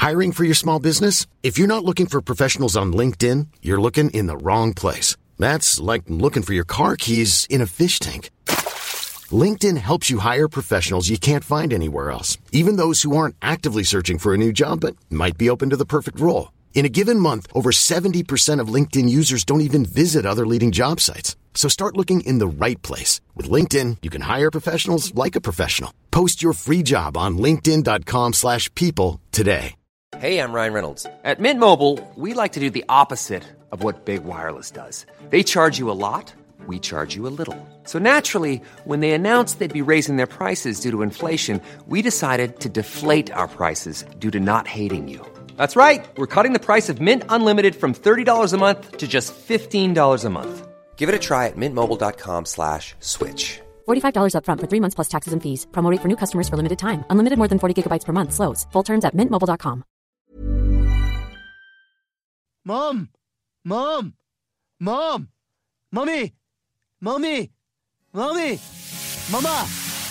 Hiring for your small business? If you're not looking for professionals on LinkedIn, you're looking in the wrong place. That's like looking for your car keys in a fish tank. LinkedIn helps you hire professionals you can't find anywhere else, even those who aren't actively searching for a new job but might be open to the perfect role. In a given month, over 70% of LinkedIn users don't even visit other leading job sites. So start looking in the right place. With LinkedIn, you can hire professionals like a professional. Post your free job on linkedin.com/people today. Hey, I'm Ryan Reynolds. At Mint Mobile, we like to do the opposite of what Big Wireless does. They charge you a lot, we charge you a little. So naturally, when they announced they'd be raising their prices due to inflation, we decided to deflate our prices due to not hating you. That's right. We're cutting the price of Mint Unlimited from $30 a month to just $15 a month. Give it a try at mintmobile.com/switch. $45 up front for 3 months plus taxes and fees. Promo rate for new customers for limited time. Unlimited more than 40 gigabytes per month. Slows full terms at mintmobile.com. Mom! Mom! Mom! Mommy! Mommy! Mommy! Mama!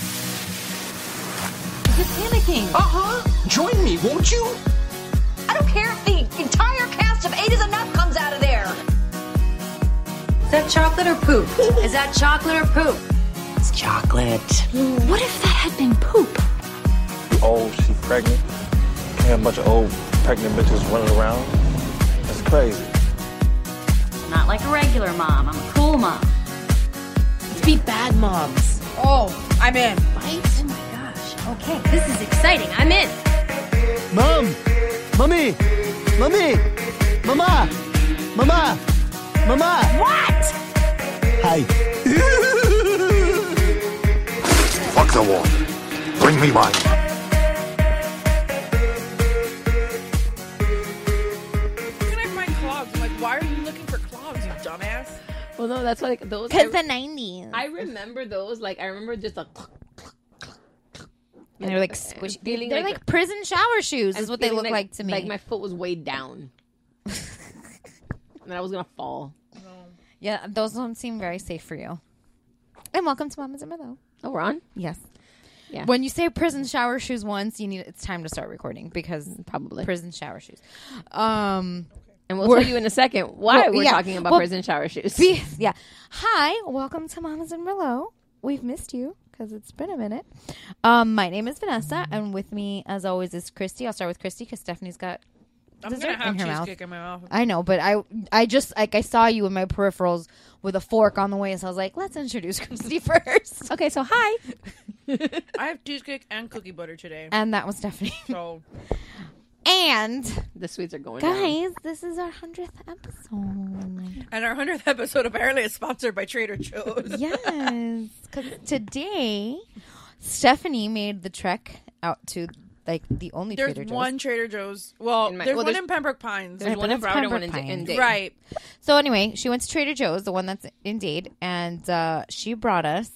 You're panicking. Join me, won't you? I don't care if the entire cast of 8 is Enough comes out of there. Is that chocolate or poop? Is that chocolate or poop? It's chocolate. What if that had been poop? Old, she pregnant. Can't have a bunch of old pregnant bitches running around. That's crazy. Not like a regular mom. I'm a cool mom. Let's be bad moms. Oh, I'm in. Right? Oh my gosh. Okay, this is exciting. I'm in. Mom! Mommy! Mommy! Mama! Mama! Mama! What? Hi. Fuck the water. Bring me wine. Can I find clogs? I'm like, why are you looking for clogs, you dumbass? Well, no, that's like those. Because the 90s. I remember those. Like, I remember just a. And they're like squishy. Feeling They're like prison shower shoes is what they look like to me. Like my foot was weighed down. And I was going to fall. Yeah, those don't seem very safe for you. And welcome to Mamas and Merlot. Oh, we're on? Yes. Yeah. When you say prison shower shoes once, it's time to start recording because probably prison shower shoes. And we'll tell you in a second why we're talking about prison shower shoes. Yeah. Hi, welcome to Mamas and Merlot. We've missed you because it's been a minute. My name is Vanessa, and with me, as always, is Christy. I'll start with Christy because Stephanie's got dessert in her mouth. In my mouth. I know, but I just I saw you in my peripherals with a fork on the way, so I was like, let's introduce Christy first. Okay, so hi. I have cheesecake and cookie butter today. And that was Stephanie. So, and the sweets are going guys, down. this is our 100th episode. And our 100th episode apparently is sponsored by Trader Joe's. Yes, because today Stephanie made the trek out to like the only There's Trader Joe's. one Trader Joe's. Well, there's one in Pembroke Pines. There's one in Broward and one in Dade. Right. So anyway, she went to Trader Joe's, the one that's in Dade, and she brought us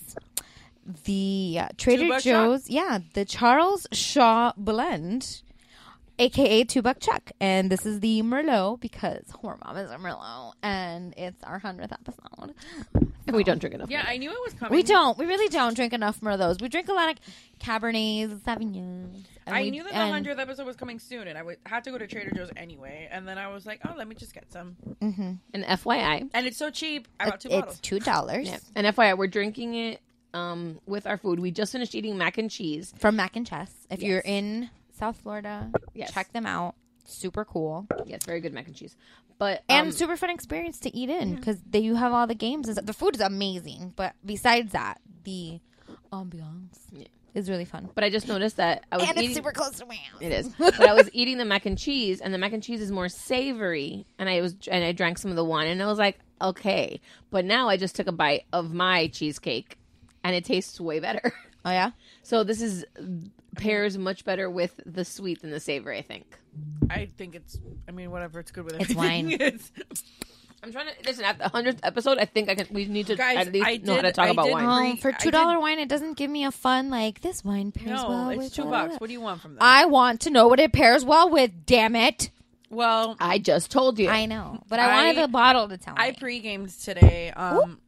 the Trader Joe's, the Charles Shaw Blend, aka $2 Chuck, and this is the Merlot because we're Mamas and Merlot, and it's our 100th episode. And we don't drink enough. Yeah, I knew it was coming. We don't. We really don't drink enough Merlots. We drink a lot of Cabernets, Sauvignons. I knew that the 100th episode was coming soon, and I had to go to Trader Joe's anyway. And then I was like, oh, let me just get some. Mm-hmm. And FYI. And it's so cheap. I bought 2 bottles. It's $2. Yeah. And FYI, we're drinking it with our food. We just finished eating mac and cheese. From Mac and Chess. If you're in South Florida, check them out. Super cool. Yes, very good mac and cheese. But and super fun experience to eat in because you have all the games. The food is amazing, but besides that, the ambiance is really fun. But I just noticed that I was it's super close to my house. It is. But I was eating the mac and cheese, and the mac and cheese is more savory. And I drank some of the wine, and I was like, okay. But now I just took a bite of my cheesecake, and it tastes way better. Oh yeah. So this pairs much better with the sweet than the savory, I think. I think whatever, it's good with it's everything. wine. I'm trying to listen. At the 100th episode, I think we need to Guys, at least know how to talk about wine. For $2 wine, it doesn't give me a fun like this wine pairs well with. No, it's $2. What do you want from them? I want to know what it pairs well with. Damn it! Well, I just told you. I know, but I wanted the bottle to tell me. I pre-gamed today.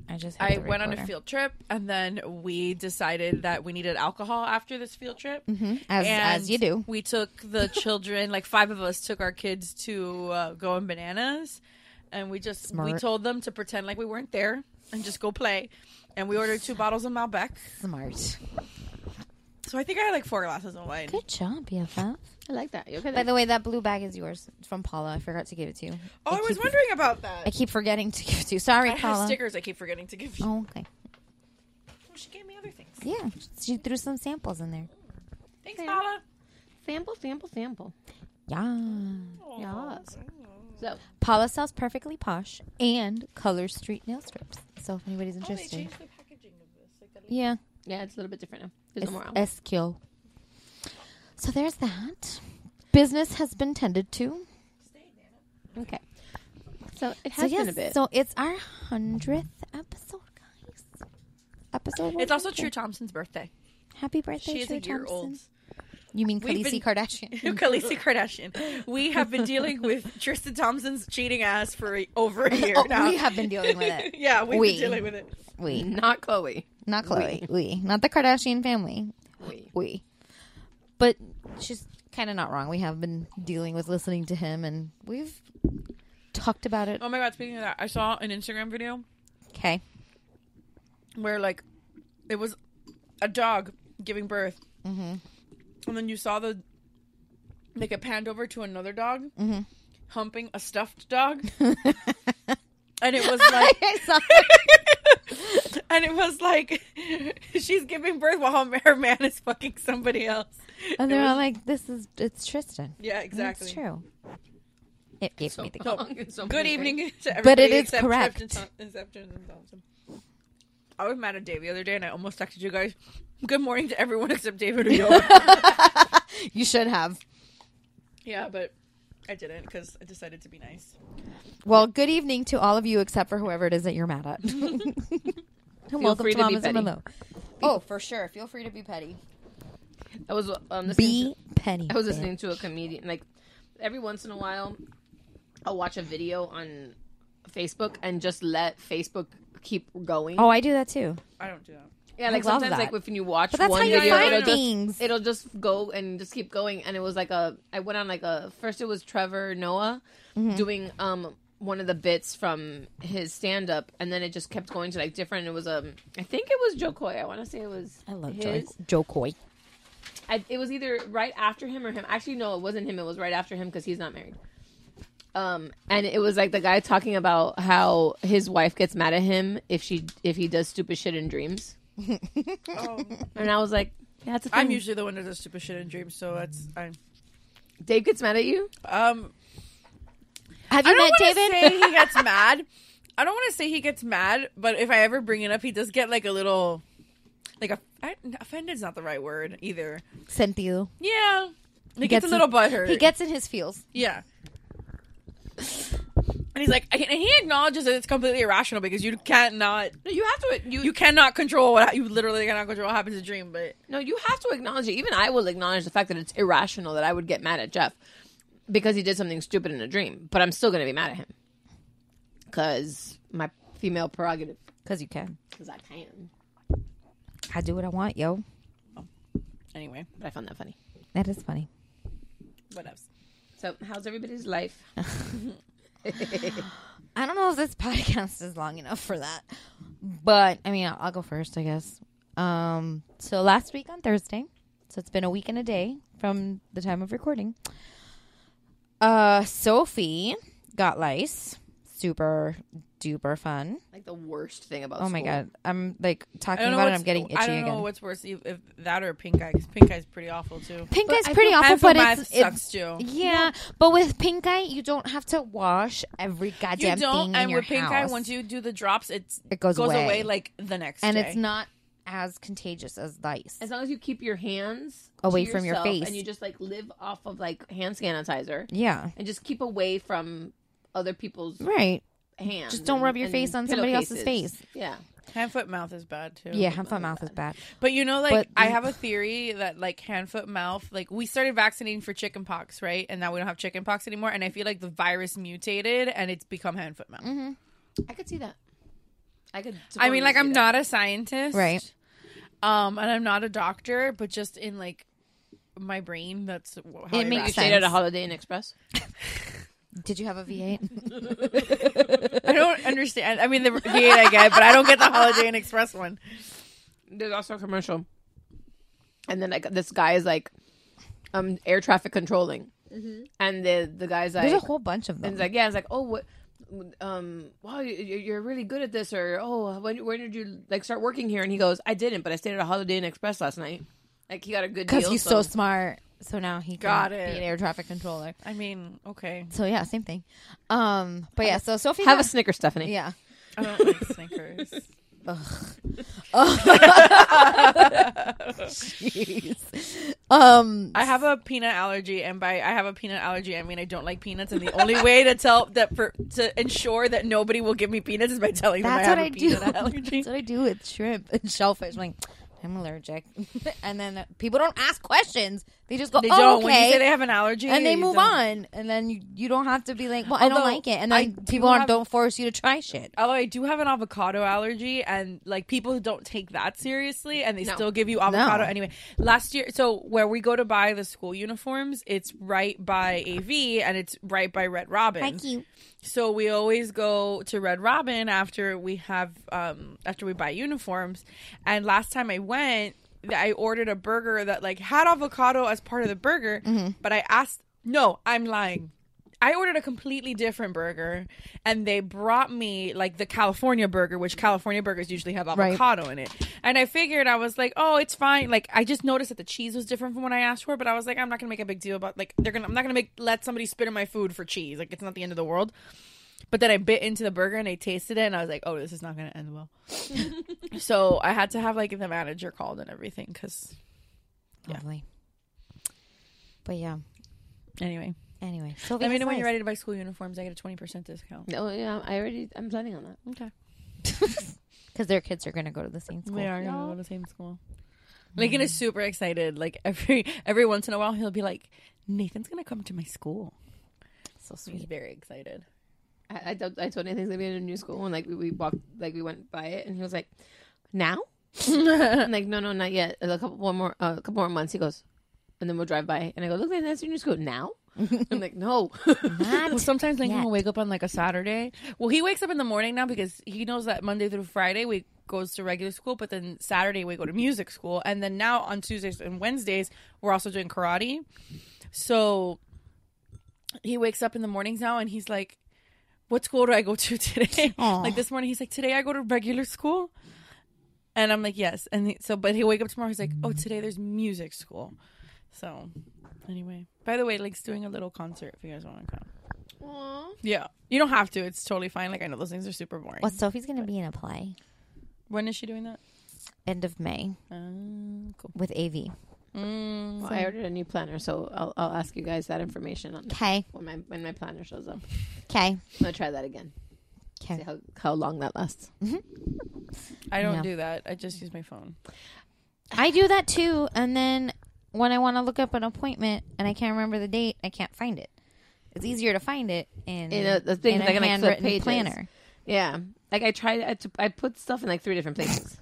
I went on a field trip, and then we decided that we needed alcohol after this field trip. As you do. We took the children, like 5 of us took our kids to go on Bananas, and we told them to pretend like we weren't there and just go play. And we ordered 2 bottles of Malbec. Smart. So I think I had like 4 glasses of wine. Good job, BFF. I like that. You okay? By the way, that blue bag is yours. It's from Paula. I forgot to give it to you. Oh, I was wondering about that. I keep forgetting to give it to you. Sorry, I Paula. have stickers I keep forgetting to give you. Oh, okay. Well, she gave me other things. Yeah, she threw some samples in there. Thanks, Paula. Sample. Yeah. Yes. So Paula sells Perfectly Posh and Color Street nail strips. So if anybody's They interested. changed the packaging of this. Like that. Yeah. yeah, it's a little bit different now. There's no more. Esquil. So there's that. Business has been tended to. Okay. So it has been a bit. So it's our 100th episode, guys. Episode 100. It's also True Thompson's birthday. Happy birthday, She is True a year old. Thompson. You mean Khaleesi Kardashian? Khaleesi Kardashian. We have been dealing with Tristan Thompson's cheating ass for over a year now. We have been dealing with it. Yeah, we've been dealing with it. We. Not Chloe. Not Chloe. We. Not the Kardashian family. We. But she's kind of not wrong. We have been dealing with listening to him, and we've talked about it. Oh my God, speaking of that, I saw an Instagram video. Okay. Where, like, it was a dog giving birth. Mm-hmm. And then you saw like, it panned over to another dog humping a stuffed dog. And it was like... I saw and it was like, she's giving birth while her man is fucking somebody else. And they're all like, it's Tristan. Yeah, exactly. It's true. It gave me the Good evening to everybody. But it is except correct. Tristan Thompson. I was mad at Dave the other day, and I almost texted you guys, good morning to everyone except David or Yo. You should have. Yeah, but I didn't because I decided to be nice. Well, good evening to all of you except for whoever it is that you're mad at. Welcome free to to be Mamas petty. and Merlot. Oh, for sure. Feel free to be petty. I was petty. I was listening to a comedian. Like every once in a while, I'll watch a video on Facebook and just let Facebook keep going. Oh, I do that too. I don't do that. Yeah, like I love sometimes that. like when you watch But that's one how you video, find it'll just go and just keep going. And it was like I went on like first it was Trevor Noah doing one of the bits from his stand up, and then it just kept going to like different. It was I think it was Joe Coy. I want to say it was. I love his. Joe Coy. It was either right after him or him. Actually, no, it wasn't him. It was right after him because he's not married. And it was like the guy talking about how his wife gets mad at him if he does stupid shit in dreams. And I was like, yeah, that's a thing. I'm usually the one that does stupid shit in dreams, so that's Dave gets mad at you? Have you I don't met want to David? say he gets mad. I don't want to say he gets mad, but if I ever bring it up, he does get like a little, offended is not the right word either. Sentido. Yeah, he gets a little butthurt. He gets in his feels. Yeah. And he's like, and he acknowledges that it's completely irrational because you cannot. You have to. You cannot control what you literally cannot control what happens in a dream. But no, you have to acknowledge it. Even I will acknowledge the fact that it's irrational that I would get mad at Jeff because he did something stupid in a dream. But I'm still going to be mad at him because my female prerogative. Because you can. Because I can. I do what I want, yo. Anyway, but I found that funny. That is funny. What else? So, how's everybody's life? I don't know if this podcast is long enough for that, but I mean, I'll go first, I guess. So last week on Thursday, so it's been a week and a day from the time of recording. Sophie got lice. Super duper fun. Like the worst thing about school. Oh my God. I'm like talking about it and I'm getting itchy again. I don't know what's worse, if that or pink eye, because pink eye is pretty awful too. Pink eye's pretty awful, but it sucks too. Yeah, but with pink eye, you don't have to wash every goddamn thing in your with pink house. eye, once you do the drops, it goes away like the next and day. it's not as contagious as lice. As long as you keep your hands away to from your yourself face and you just like live off of like hand sanitizer. Yeah. And just keep away from other people's hands. Just don't rub your face on somebody else's face. Yeah. Hand, foot, mouth is bad too. Yeah, hand, foot, mouth is bad. But you know, like, I have a theory that like hand, foot, mouth, like we started vaccinating for chicken pox, right? And now we don't have chicken pox anymore. And I feel like the virus mutated and it's become hand, foot, mouth. Mm-hmm. I could see that. I mean, like, I'm not a scientist. Right. And I'm not a doctor, but just in, like, my brain, that's how It makes You stayed at a Holiday Inn Express? Did you have a V8? I don't understand. I mean, the V8 I get, but I don't get the Holiday Inn Express one. There's also a commercial. And then like this guy is like air traffic controlling. And the guy's like... There's a whole bunch of them. And it's like, yeah, it's like, oh, what... wow, you're really good at this, or oh, when did you like start working here? And he goes, I didn't, but I stayed at a Holiday Inn Express last night. Like he got a good deal because he's so smart. So now he got can be an air traffic controller. I mean, okay. So yeah, same thing. But yeah, so Sophie have a Snickers, Stephanie. Yeah, I don't like Snickers. Jeez. I have a peanut allergy, and by I have a peanut allergy, I mean I don't like peanuts. And the only way to to ensure that nobody will give me peanuts is by telling them I have a peanut allergy. That's what I do with shrimp and shellfish. I'm like, I'm allergic, and then people don't ask questions. They just go, They "Oh, don't. okay." When you say they have an allergy, and they you move don't. on, and then you don't have to be like, "Well, I don't Although, like it," and I then do people have- don't force you to try shit. Although I do have an avocado allergy, and like people don't take that seriously, and they still give you avocado anyway. Last year, so where we go to buy the school uniforms, it's right by AV, and it's right by Red Robin. Thank you. So we always go to Red Robin after we buy uniforms. And last time I went, I ordered a burger that like had avocado as part of the burger, but I'm lying. I ordered a completely different burger, and they brought me like the California burger, which California burgers usually have avocado in it. And I figured, I was like, oh, it's fine. Like I just noticed that the cheese was different from what I asked for, but I was like, I'm not gonna make a big deal about like I'm not gonna let somebody spit in my food for cheese. Like it's not the end of the world. But then I bit into the burger and I tasted it, and I was like, oh, this is not going to end well. So I had to have like the manager called and everything because Lovely. But yeah. Anyway, so let me know when you're ready to buy school uniforms. I get a 20% discount. Oh yeah, I'm planning on that. Okay. Because their kids are going to go to the same school. They are going to go to the same school. Lincoln is super excited. Like every once in a while, he'll be like, Nathan's going to come to my school. So sweet. He's very excited. I told Nathan's gonna be in a new school, and like we walked, like we went by it, and he was like, "Now?" I'm like, "No, not yet. A couple more months." He goes, and then we'll drive by, and I go, "Look, that's your new school now." I'm like, "No." Well, sometimes Lincoln will wake up on like a Saturday. Well, he wakes up in the morning now because he knows that Monday through Friday we goes to regular school, but then Saturday we go to music school, and then now on Tuesdays and Wednesdays we're also doing karate. So he wakes up in the mornings now, and he's like, what school do I go to today? Like this morning, he's like, today I go to regular school. And I'm like, yes. And but he'll wake up tomorrow. He's like, oh, today there's music school. So anyway, by the way, Lake's doing a little concert if you guys want to come. Aww. Yeah. You don't have to. It's totally fine. Like I know those things are super boring. Well, Sophie's going to be in a play. When is she doing that? End of May. Cool. With AV. Well, I ordered a new planner, so I'll ask you guys that information on when my planner shows up. Okay. I'm gonna try that again. Okay. See how long that lasts. I don't do that. I just use my phone. I do that too, and then when I want to look up an appointment and I can't remember the date, I can't find it. It's easier to find it in a handwritten planner. Yeah, like I put stuff in like 3 different places.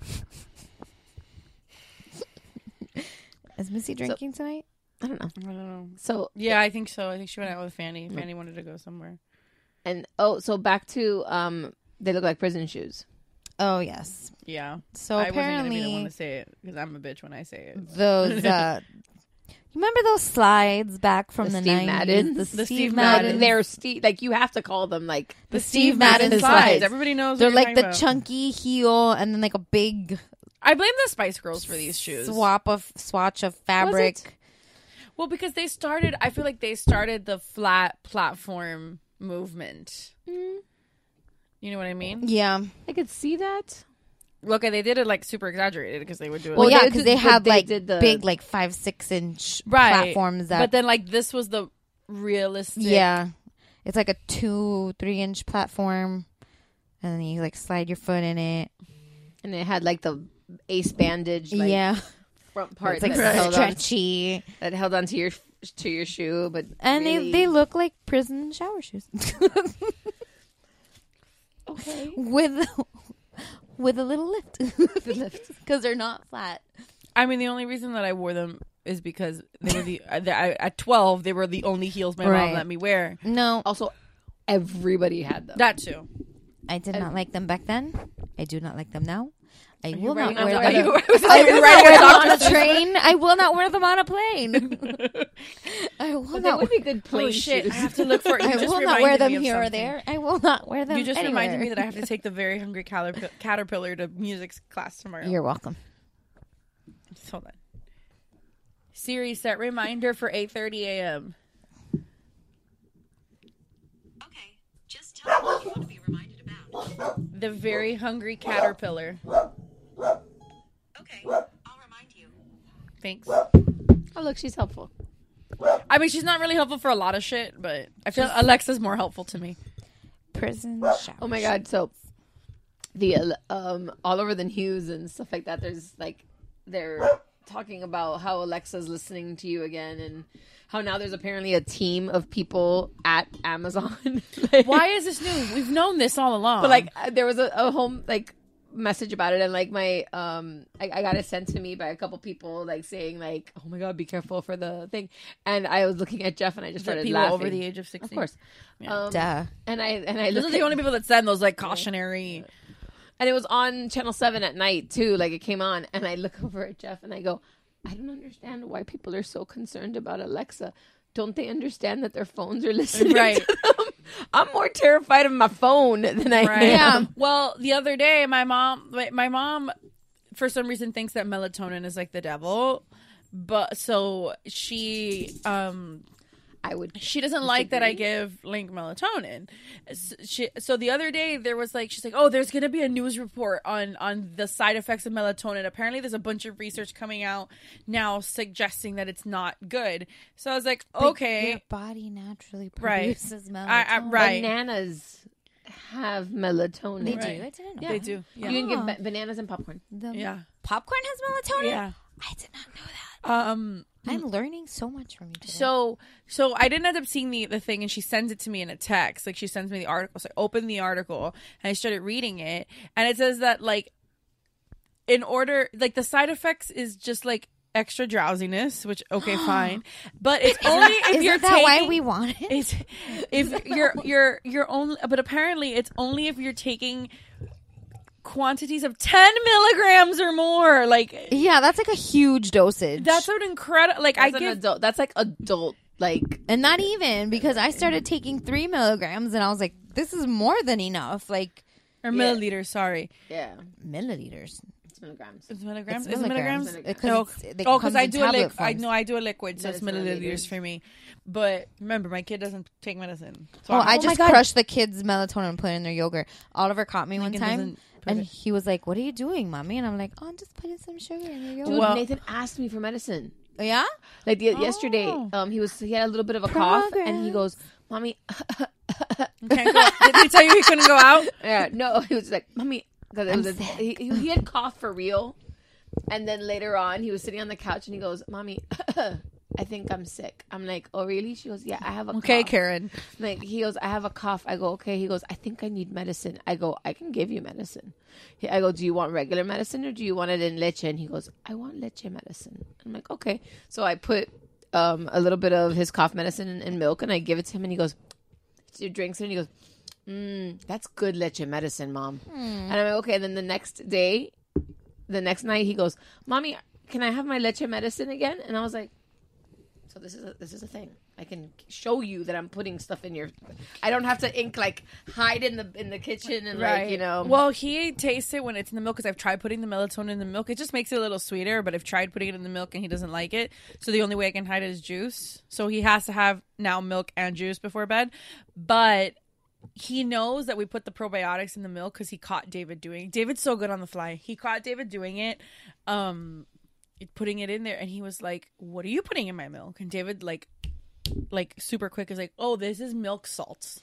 Is Missy drinking tonight? I don't know. I don't know. So yeah, I think so. I think she went out with Fanny. Fanny wanted to go somewhere. And so back to they look like prison shoes. Oh yes. Yeah. So I apparently, wasn't gonna be the one to say it because I'm a bitch when I say it. Those. You remember those slides back from the Steve 90s? Madden? The Steve Madden. They're like you have to call them like the Steve Madden slides. Everybody knows. They're what like you're the talking about. chunky heel and then like a big. I blame the Spice Girls for these shoes. Swatch of fabric. Well, because they started. I feel like they started the flat platform movement. You know what I mean? Yeah, I could see that. Look, they did it like super exaggerated because they would do it. Well, like, yeah, because they had like did the big, like 5-6 inch platforms. But then, like this was the realistic. Yeah, it's like a 2-3 inch platform, and then you like slide your foot in it, and it had like the ace bandage. Like, yeah, front part it's like that stretchy. That held on to your shoe, but and really... they look like prison shower shoes. Okay. with a little lift. Because they're not flat. I mean, the only reason that I wore them is because they were at 12, they were the only heels my mom let me wear. No. Also, everybody had them. That too. I did not like them back then. I do not like them now. I Are will you not writing wear out- them. are you- I will not wear them on a Doctor train. I will not wear them on a plane. I will But they not. would be good plain Oh shit! shoes. I have to look for. You I just will not wear reminded them me of here or something. there. I will not wear them. You just anywhere. reminded me that I have to take the Very Hungry Caterpillar to music class tomorrow. You're welcome. Just hold on. Siri, set reminder for 8:30 a.m. Okay, just tell me what you want to be reminded about. The Very Hungry Caterpillar. Okay, I'll remind you. Thanks. Oh, look, she's helpful. I mean, she's not really helpful for a lot of shit, but I feel Alexa's more helpful to me. Prison shower. Oh my god! So the all over the news and stuff like that. There's like they're talking about how Alexa's listening to you again, and how now there's apparently a team of people at Amazon. Like, Why is this new? We've known this all along. but like there was a home like message about it, and like my I got it sent to me by a couple people like saying like, oh my god, be careful for the thing. And I was looking at Jeff and I just started people laughing. over the age of 16, of course. Duh. And I Those looked are the at- only people that send those like cautionary. And it was on Channel 7 at night, too. Like, it came on. And I look over at Jeff and I go, I don't understand why people are so concerned about Alexa. Don't they understand that their phones are listening Right. to them? I'm more terrified of my phone than I am. Yeah. Well, the other day, my mom, for some reason, thinks that melatonin is like the devil. But so she doesn't like that I give Link melatonin. So the other day she's like, oh, there's going to be a news report on the side effects of melatonin. Apparently there's a bunch of research coming out now suggesting that it's not good. So I was like, But okay. your body naturally Right. produces melatonin. Right. Bananas have melatonin. They do. Right. I didn't know. Yeah. They do. Yeah. You can give bananas and popcorn. Yeah. Popcorn has melatonin? Yeah. I did not know that. Hmm. I'm learning so much from you today. So I didn't end up seeing the thing, and she sends it to me in a text. Like, she sends me the article. So I opened the article and I started reading it, and it says that like in order, like the side effects is just like extra drowsiness, which okay, fine, but it's only if Isn't you're that taking. why we want it? It's if you're only, but apparently it's only if you're taking quantities of 10 milligrams or more. Like, Yeah, that's like a huge dosage. that's an incredible. Like, That's I an give. adult. That's like adult. Like, And not even, because I started taking 3 milligrams and I was like, this is more than enough. Like, Or milliliters, sorry. yeah, milliliters. it's milligrams. It's milligrams? It's Is it milligrams? milligrams. No, Because because I do I know I do a liquid, so Then it's it's milliliters milliliters. for me. But remember, my kid doesn't take medicine. So Oh, I'm- I my just God. crushed the kids' melatonin and put it in their yogurt. Oliver caught me one Lincoln time, doesn't put and it- he was like, "What are you doing, mommy?" And I'm like, "Oh, I'm just putting some sugar in your yogurt." Dude, Well- Nathan asked me for medicine. Yeah? Like yesterday, he had a little bit of a cough, and he goes, "Mommy." Can't go. Did he tell you he couldn't go out? Yeah, no, he was like, "Mommy," because he had cough for real. And then later on, he was sitting on the couch and he goes, "Mommy, I think I'm sick." I'm like, "Oh, really?" She goes, "Yeah, I have a Okay, cough." Karen. Like, he goes, "I have a cough." I go, "Okay." He goes, "I think I need medicine." I go, "I can give you medicine." I go, "Do you want regular medicine or do you want it in leche?" And he goes, "I want leche medicine." I'm like, "Okay." So I put a little bit of his cough medicine in milk and I give it to him and he goes, he drinks it and he goes, "That's good leche medicine, Mom." And I'm like, "Okay." And then the next night, he goes, "Mommy, can I have my leche medicine again?" And I was like, "So this is a thing. I can show you that I'm putting stuff in your. I don't have to hide in the kitchen and like, you know." Well, he tastes it when it's in the milk because I've tried putting the melatonin in the milk. It just makes it a little sweeter, but I've tried putting it in the milk and he doesn't like it. So the only way I can hide it is juice. So he has to have now milk and juice before bed. But he knows that we put the probiotics in the milk because he caught David doing it. David's so good on the fly. He caught David doing it, putting it in there, and he was like, "What are you putting in my milk?" And David like super quick is like, "Oh, this is milk salts."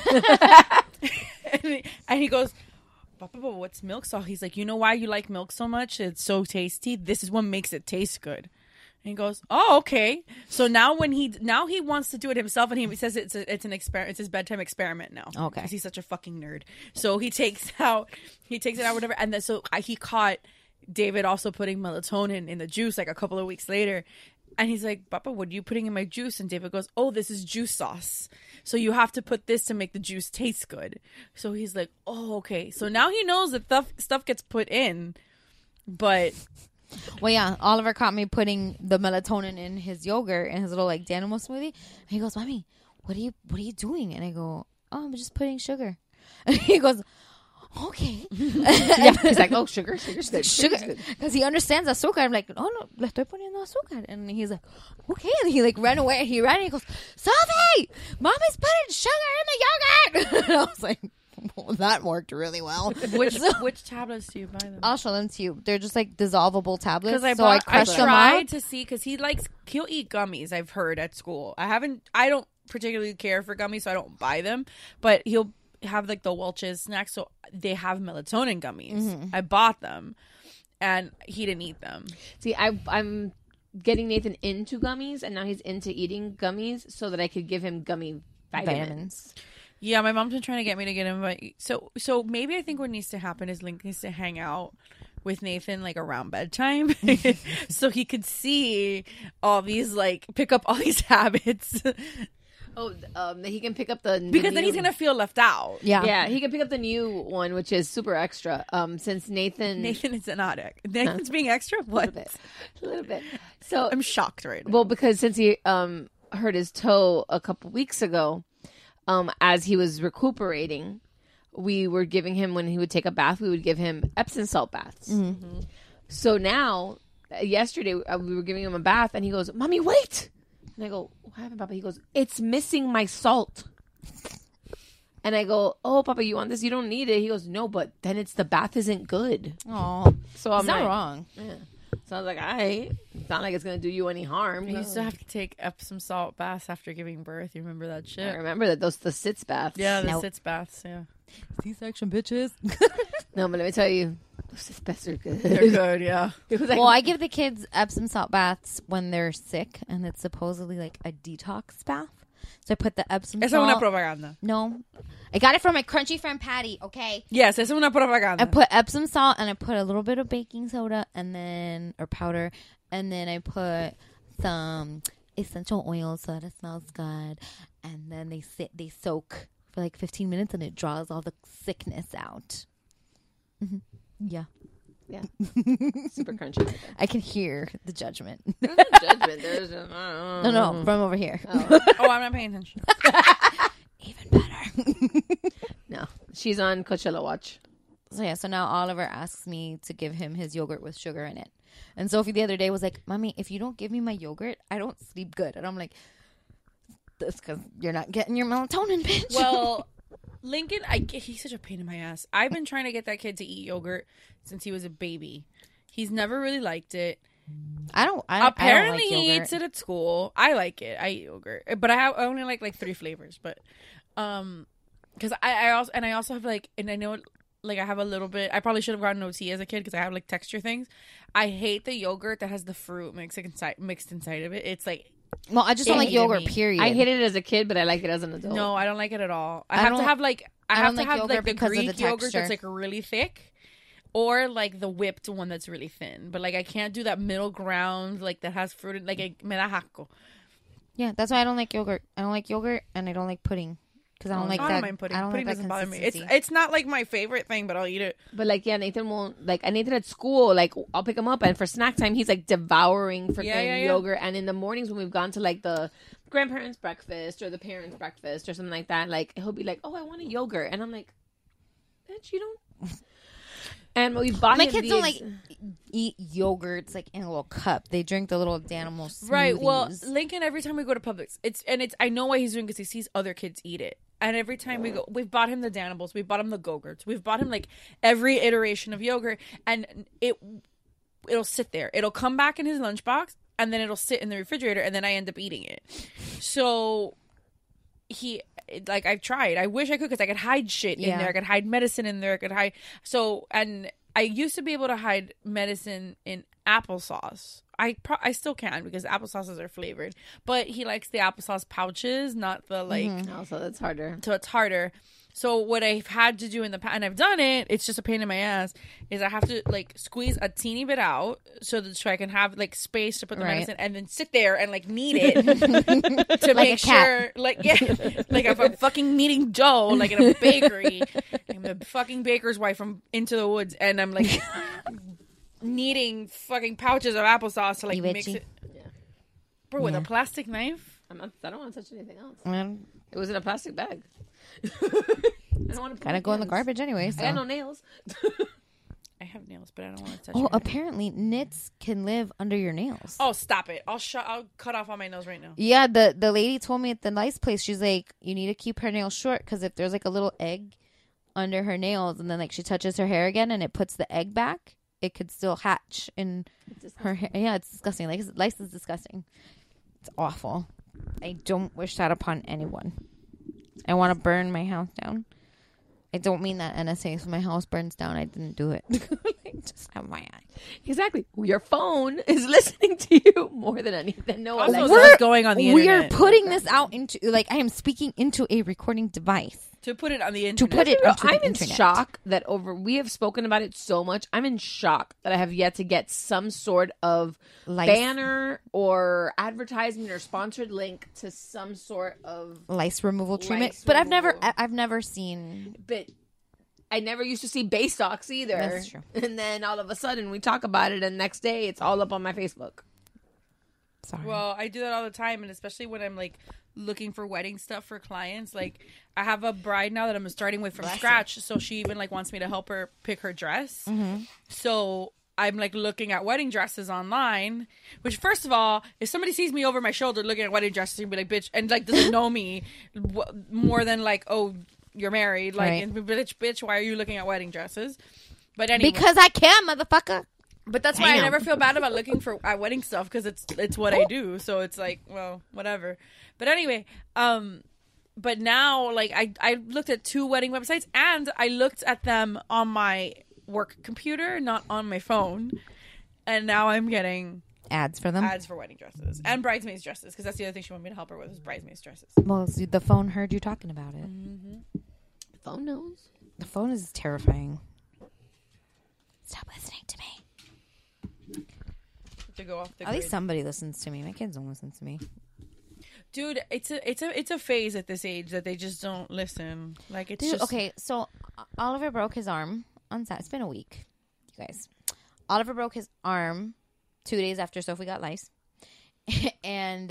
and he goes, "Papa, what's milk salt?" He's like, "You know why you like milk so much? It's so tasty. This is what makes it taste good." And he goes, "Oh, okay." So now he wants to do it himself, and he says it's an experiment. It's his bedtime experiment now. Okay, because he's such a fucking nerd. So he takes it out, whatever. And then he caught David also putting melatonin in the juice like a couple of weeks later, and he's like, "Papa, what are you putting in my juice?" And David goes, "Oh, this is juice sauce. So you have to put this to make the juice taste good." So he's like, "Oh, okay." So now he knows that stuff gets put in, but. Well, yeah, Oliver caught me putting the melatonin in his yogurt and his little like Danimo smoothie. And he goes, "Mommy, what are you doing?" And I go, "Oh, I'm just putting sugar." And he goes, "Okay." Yeah, he's like, "Oh, sugar." Because he understands azúcar. I'm like, "Oh, no, le estoy poniendo azúcar." And he's like, "Okay." And he like ran away. He ran and he goes, "Sophie, Mommy's putting sugar in the yogurt." And I was like, well, that worked really well. Which tablets do you buy them? I'll show them to you. They're just like dissolvable tablets. Because I tried to see, because he'll eat gummies. I've heard at school. I don't particularly care for gummies, so I don't buy them. But he'll have like the Welch's snacks, so they have melatonin gummies. Mm-hmm. I bought them, and he didn't eat them. See, I'm getting Nathan into gummies, and now he's into eating gummies, so that I could give him gummy vitamins. Yeah, my mom's been trying to get me to get him. So maybe I think what needs to happen is Link needs to hang out with Nathan like around bedtime, so he could see all these pick up all these habits. He can pick up the because then he's gonna feel left out. Yeah, he can pick up the new one, which is super extra. Since Nathan is an addict. Nathan's being extra. What? A little bit. So I'm shocked right now. Well, because since he hurt his toe a couple weeks ago. As he was recuperating, we were giving him, when he would take a bath, we would give him Epsom salt baths. Mm-hmm. So now, yesterday, we were giving him a bath, and he goes, "Mommy, wait!" And I go, "What happened, Papa?" He goes, "It's missing my salt." And I go, "Oh, Papa, you want this? You don't need it." He goes, "No, but then the bath isn't good." Oh, so I'm not wrong. Yeah. So I was like, it's not like it's going to do you any harm. You used to have to take Epsom salt baths after giving birth. You remember that shit? I remember that. The sitz baths. Yeah, the sitz baths, yeah. C-section, bitches. No, but let me tell you, those sitz baths are good. They're good, yeah. Well, I give the kids Epsom salt baths when they're sick, and it's supposedly like a detox bath. So I put the Epsom salt. Esa es una propaganda. No. I got it from my crunchy friend Patty, okay? Yes, esa es una propaganda. I put Epsom salt and I put a little bit of baking soda or powder, and then I put some essential oils so that it smells good. And then they soak for like 15 minutes and it draws all the sickness out. Mm-hmm. Yeah. Yeah. Super crunchy. Right, I can hear the judgment. There's no judgment. There's no, from over here. Oh, I'm not paying attention. Even better. No, she's on Coachella watch. So now Oliver asks me to give him his yogurt with sugar in it. And Sophie the other day was like, "Mommy, if you don't give me my yogurt, I don't sleep good." And I'm like, "That's because you're not getting your melatonin, bitch." Well, Lincoln, he's such a pain in my ass. I've been trying to get that kid to eat yogurt since he was a baby. He's never really liked it. Apparently I don't like he eats it at school. I like it. I eat yogurt, but I only like 3 flavors. But because I also have and I know I have a little bit. I probably should have gotten OT as a kid because I have texture things. I hate the yogurt that has the fruit mixed inside of it. It's well, I just don't like yogurt. Period. I hated it as a kid, but I like it as an adult. No, I don't like it at all. I have to have the Greek yogurt that's really thick, or the whipped one that's really thin. But I can't do that middle ground that has fruit. Me da asco. Yeah, that's why I don't like yogurt. I don't like yogurt, and I don't like pudding. Because I don't like that. I don't mind pudding. Pudding doesn't bother me. It's not my favorite thing, but I'll eat it. But Nathan won't Nathan at school. I'll pick him up, and for snack time, he's devouring freaking yogurt. And in the mornings when we've gone to the grandparents' breakfast or the parents' breakfast or something like that, he'll be like, "Oh, I want a yogurt," and I'm like, "Bitch, you don't." And we bought my kids don't eat yogurts in a little cup. They drink the little Danimo smoothies. Right. Well, Lincoln, every time we go to Publix, I know what he's doing because he sees other kids eat it. And every time we go, we've bought him the Danimals, we've bought him the Go-Gurts, we've bought him every iteration of yogurt, and it'll sit there. It'll come back in his lunchbox, and then it'll sit in the refrigerator, and then I end up eating it. So I've tried. I wish I could because I could hide shit in there. I could hide medicine in there. I could hide. So, and I used to be able to hide medicine in applesauce. I still can because applesauces are flavored. But he likes the applesauce pouches, not the like. Also, that's harder. So it's harder. So what I've had to do in the past, and I've done it, it's just a pain in my ass, is I have to like squeeze a teeny bit out so I can have like space to put the medicine and then sit there and like knead it to make sure, like, like if I'm fucking kneading dough, like in a bakery, I'm the fucking baker's wife from Into the Woods, and I'm like kneading fucking pouches of applesauce to like mix it. Yeah. Bro, with a plastic knife? I don't want to touch anything else. It was in a plastic bag. I don't want to gotta go in the garbage anyway. So. I got no nails. I have nails, but I don't want to touch. Oh, apparently nits can live under your nails. Oh, stop it! I'll cut off all my nails right now. Yeah, the lady told me at the lice place, she's like, you need to keep her nails short because if there's like a little egg under her nails and then like she touches her hair again and it puts the egg back, it could still hatch in her hair. Yeah, it's disgusting. Like lice is disgusting. It's awful. I don't wish that upon anyone. I want to burn my house down. I don't mean that NSA. So my house burns down. I didn't do it. Just have my eye. Exactly. Your phone is listening to you more than anything. No, what's going on the internet. We are putting this out into like I am speaking into a recording device. To put it on the internet. To put it onto I'm the in internet. shock that we have spoken about it so much. I'm in shock that I have yet to get some sort of banner or advertisement or sponsored link to some sort of lice removal treatment. But I've never seen. But I never used to see Bay Stocks either. That's true. And then all of a sudden we talk about it, and next day it's all up on my Facebook. Sorry. Well, I do that all the time, and especially when I'm like looking for wedding stuff for clients. Like I have a bride now that I'm starting with from scratch, so she even like wants me to help her pick her dress. So I'm like looking at wedding dresses online, which first of all, if somebody sees me over my shoulder looking at wedding dresses, you'd be like, bitch, and like doesn't know me more than like, oh, you're married, like, and bitch, why are you looking at wedding dresses? But anyway, because I can, motherfucker. But that's why I never feel bad about looking for wedding stuff because it's what I do. So it's like, well, whatever. But anyway, but now like I looked at 2 wedding websites and I looked at them on my work computer, not on my phone. And now I'm getting ads for them, ads for wedding dresses and bridesmaids dresses because that's the other thing she wanted me to help her with is bridesmaids dresses. Well, the phone heard you talking about it. The phone knows. The phone is terrifying. Stop listening to me. To go off the At least somebody listens to me. My kids don't listen to me. Dude, it's a phase at this age that they just don't listen. Like it's just okay. So Oliver broke his arm on Saturday. It's been a week, you guys. Oliver broke his arm 2 days after Sophie got lice, and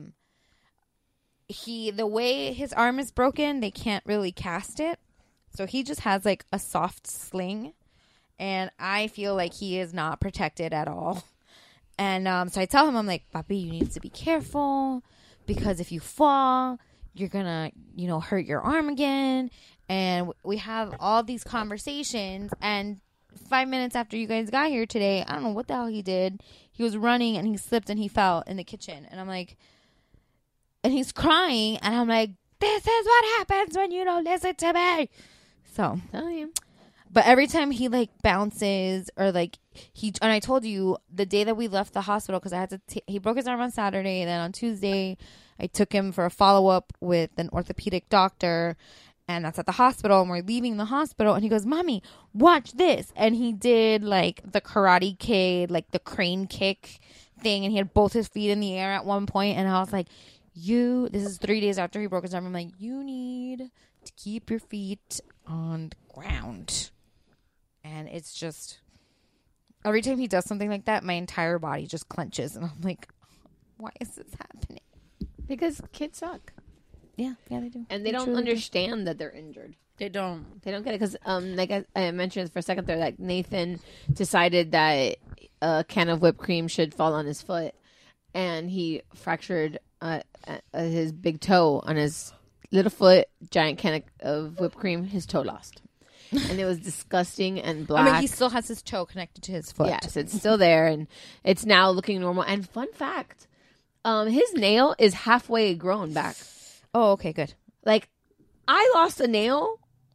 the way his arm is broken, they can't really cast it, so he just has like a soft sling, and I feel like he is not protected at all. And so I tell him, I'm like, Papi, you need to be careful because if you fall, you're going to, hurt your arm again. And we have all these conversations. And 5 minutes after you guys got here today, I don't know what the hell he did. He was running and he slipped and he fell in the kitchen. And I'm like, and he's crying. And I'm like, this is what happens when you don't listen to me. So, tell you. But every time he like bounces or like and I told you the day that we left the hospital because I had to he broke his arm on Saturday, and then on Tuesday I took him for a follow-up with an orthopedic doctor, and that's at the hospital, and we're leaving the hospital and he goes, Mommy, watch this. And he did like the Karate Kid, like the crane kick thing, and he had both his feet in the air at one point, and I was like, this is 3 days after he broke his arm. I'm like, you need to keep your feet on the ground. And it's just, every time he does something like that, my entire body just clenches. And I'm like, why is this happening? Because kids suck. Yeah, they do. And they don't understand that they're injured. They don't get it. Because, like I mentioned for a second there, like Nathan decided that a can of whipped cream should fall on his foot. And he fractured his big toe on his little foot, giant can of whipped cream, his toe lost. And it was disgusting and black. I mean, he still has his toe connected to his foot. Yes, it's still there, and it's now looking normal. And fun fact, his nail is halfway grown back. Oh, okay, good. Like, I lost a nail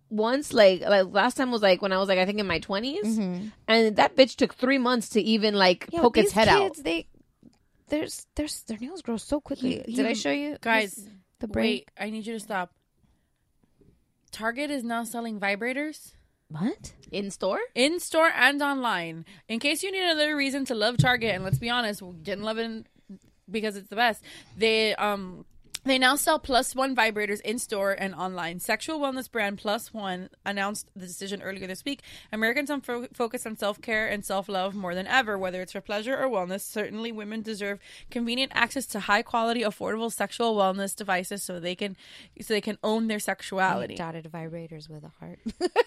once, like last time was like when I was like I think in my 20s, and that bitch took 3 months to even like poke its head out. Their nails grow so quickly. Did I show you guys? Wait, I need you to stop. Target is now selling vibrators. What? In store And online. In case you need another reason to love Target, and let's be honest, we didn't love it because it's the best. They now sell +1 vibrators in store and online. Sexual wellness brand +1 announced the decision earlier this week. Americans are focused on self-care and self-love more than ever, whether it's for pleasure or wellness. Certainly, women deserve convenient access to high-quality, affordable sexual wellness devices so they can own their sexuality. Dotted vibrators with a heart.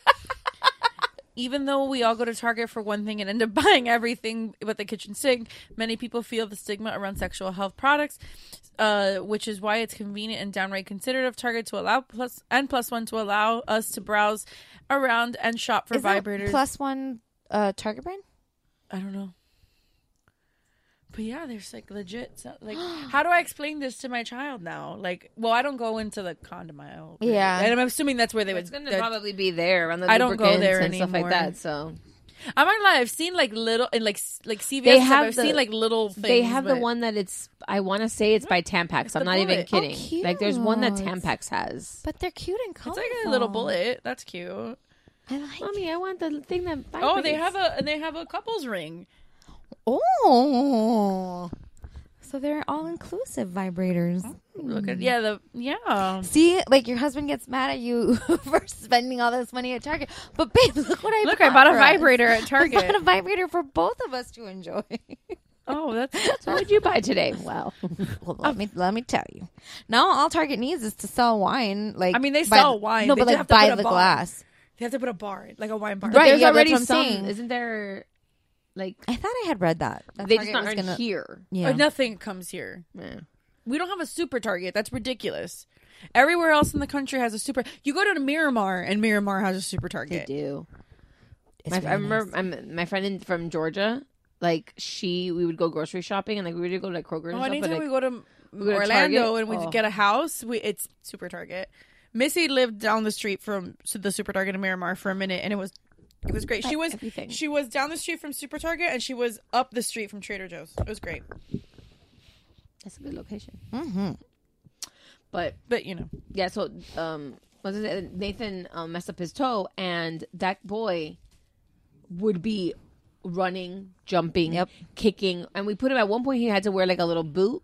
Even though we all go to Target for one thing and end up buying everything but the kitchen sink, many people feel the stigma around sexual health products, which is why it's convenient and downright considerate of Target to allow +1 to allow us to browse around and shop for vibrators. +1 Target brand? I don't know. But yeah, there's like legit. Like, how do I explain this to my child now? Like, well, I don't go into the condom aisle. Yeah, and I'm assuming that's where they would. It's going to probably be there around the I don't go there and anymore. stuff like that. So I'm not gonna lie. I've seen like little and like CVS. They have I've seen like little things. They have the one that it's. I want to say it's by Tampax. I'm not even kidding. Oh, like there's one that Tampax has. But they're cute and colorful. It's like a little bullet. That's cute. Mommy, I want the thing that vibrates. Oh, they have a couples ring. Oh. So they're all-inclusive vibrators. Look at See, like your husband gets mad at you for spending all this money at Target, but babe, look what I bought. I bought a vibrator at Target. I bought a vibrator for both of us to enjoy. Oh, that's so. What did you buy today? Well, let me tell you. Now all Target needs is to sell wine. Like, I mean, they sell wine. No, they but like by the glass. They have to put a bar, like a wine bar. Right? There's already that's what I'm some. saying. Isn't there? Like, I thought I had read that. They just not here. Yeah. Nothing comes here. Yeah. We don't have a super Target. That's ridiculous. Everywhere else in the country has a super. You go to Miramar, and Miramar has a super Target. They do. I remember my friend from Georgia. Like we would go grocery shopping, and like we would go to like Kroger. And stuff, anytime like, we go to Orlando and we get a house, it's super Target. Missy lived down the street from the super Target in Miramar for a minute, and it was great. She was down the street from Super Target, and she was up the street from Trader Joe's. It was great. That's a good location. Mm-hmm. But you know, yeah. So Nathan messed up his toe, and that boy would be running, jumping, kicking, and we put him at one point. He had to wear like a little boot,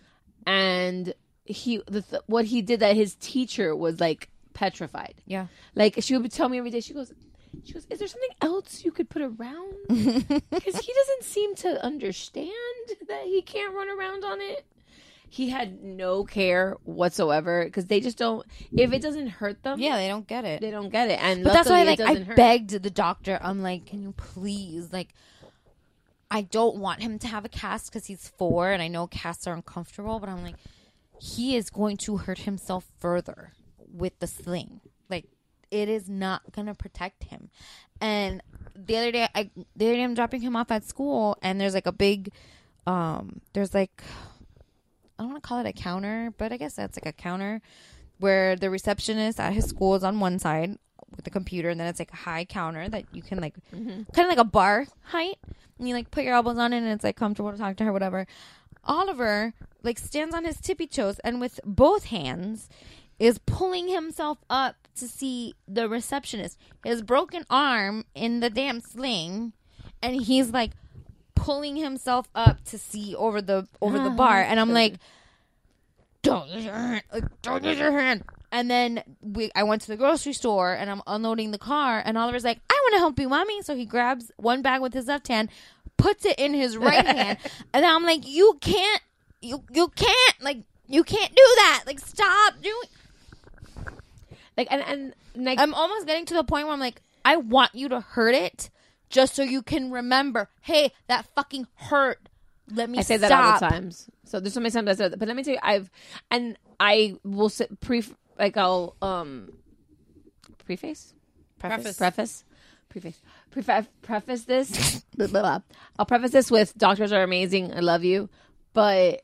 and what he did that his teacher was like petrified. Yeah, like she would tell me every day. She goes, is there something else you could put around? Because he doesn't seem to understand that he can't run around on it. He had no care whatsoever because they just don't. If it doesn't hurt them, they don't get it. They don't get it, and but that's why, like, I hurt. begged the doctor. I'm like, can you please, like, I don't want him to have a cast because he's 4, and I know casts are uncomfortable. But I'm like, he is going to hurt himself further with the sling. Like, it is not gonna protect him. And the other day I'm dropping him off at school, and there's like a big, there's like, I don't want to call it a counter, but I guess that's like a counter where the receptionist at his school is on one side with the computer, and then it's like a high counter that you can like, kind of like a bar height, and you like put your elbows on it, and it's like comfortable to talk to her, whatever. Oliver like stands on his tippy toes, and with both hands is pulling himself up to see the receptionist. His broken arm in the damn sling, and he's like pulling himself up to see over the bar. And I'm like, don't use your hand. Like, don't use your hand. And then I went to the grocery store, and I'm unloading the car, and Oliver's like, I want to help you, mommy. So he grabs one bag with his left hand, puts it in his right hand, and I'm like, you can't, like, you can't do that. Like, stop doing. Like, and like, I'm almost getting to the point where I'm like, I want you to hurt it just so you can remember, hey, that fucking hurt. Let me I say stop. that all the times. So there's so many times I said that. But let me tell you, I will preface this. Blah, blah, blah. I'll preface this with doctors are amazing. I love you. But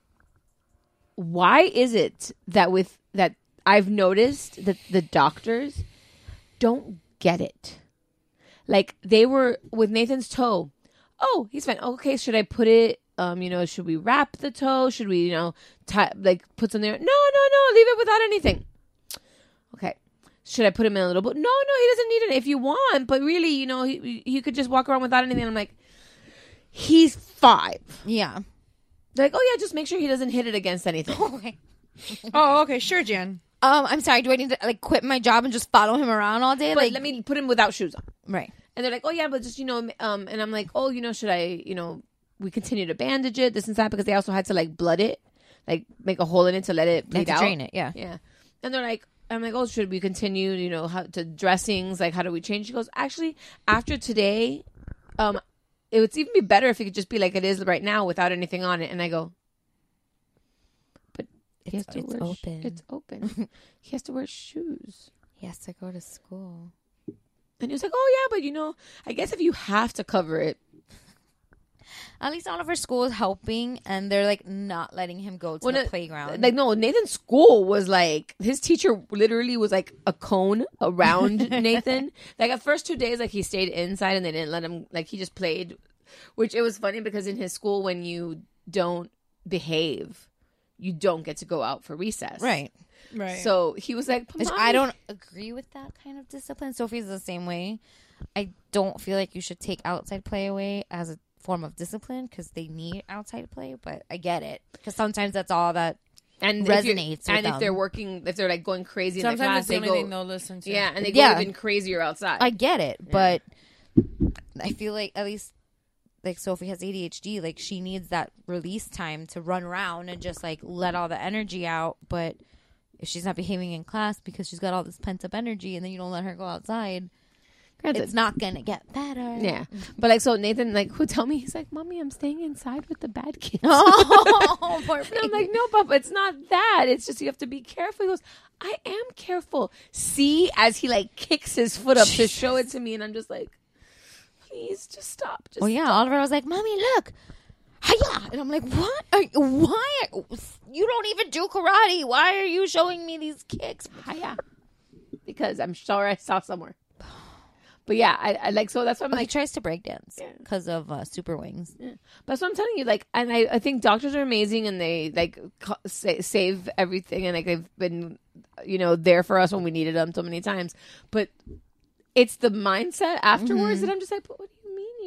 why is it that I've noticed that the doctors don't get it. Like, they were with Nathan's toe. Oh, he's fine. Okay, should I put it, should we wrap the toe? Should we, put something there? No, leave it without anything. Okay. Should I put him in a little boot? No, he doesn't need it if you want. But really, he could just walk around without anything. I'm like, he's 5. Yeah. They're like, oh, yeah, just make sure he doesn't hit it against anything. Okay. Oh, okay. Sure, Jan. I'm sorry. Do I need to quit my job and just follow him around all day? But let me put him without shoes on. Right. And they're like, oh, yeah, but just, and I'm like, oh, should I, we continue to bandage it, this and that, because they also had to, blood it, make a hole in it to let it bleed out. Drain it, yeah. Yeah. And they're like, I'm like, oh, should we continue, how to dressings? How do we change? She goes, actually, after today, it would even be better if it could just be like it is right now without anything on it. And I go, but it's open. It's open. He has to wear shoes. He has to go to school. And he was like, oh, yeah, but, I guess if you have to cover it. At least all of our school is helping, and they're, not letting him go to the playground. No, Nathan's school was, his teacher literally was, a cone around Nathan. At first 2 days, he stayed inside, and they didn't let him, he just played. Which, it was funny, because in his school, when you don't behave, you don't get to go out for recess. Right. So he was like, which I don't agree with that kind of discipline. Sophie's the same way. I don't feel like you should take outside play away as a form of discipline because they need outside play, but I get it because sometimes that's all that resonates with them. If they're working, if they're going crazy sometimes in the class, that's the only thing they'll listen to. Yeah, and they go even crazier outside. I get it, but I feel like at least Sophie has ADHD, she needs that release time to run around and just let all the energy out, but if she's not behaving in class because she's got all this pent up energy and then you don't let her go outside, it's not gonna get better. Yeah, but so Nathan who tell me, he's like, Mommy, I'm staying inside with the bad kids. Oh, poor baby. And I'm like, no, Papa, it's not that. It's just you have to be careful. He goes, I am careful. See, as he kicks his foot up to show it to me, and I'm just like, please, just stop. Just stop. Oliver was like, Mommy, look. Hiya! And I'm like, what? Why? You don't even do karate. Why are you showing me these kicks? Hiya. Because I'm sure I saw somewhere. But yeah, I so that's why I'm he tries to break dance because of Super Wings. Yeah. But that's what I'm telling you. And I think doctors are amazing and they save everything and they've been, there for us when we needed them so many times. But it's the mindset afterwards that I'm just like, but what do you mean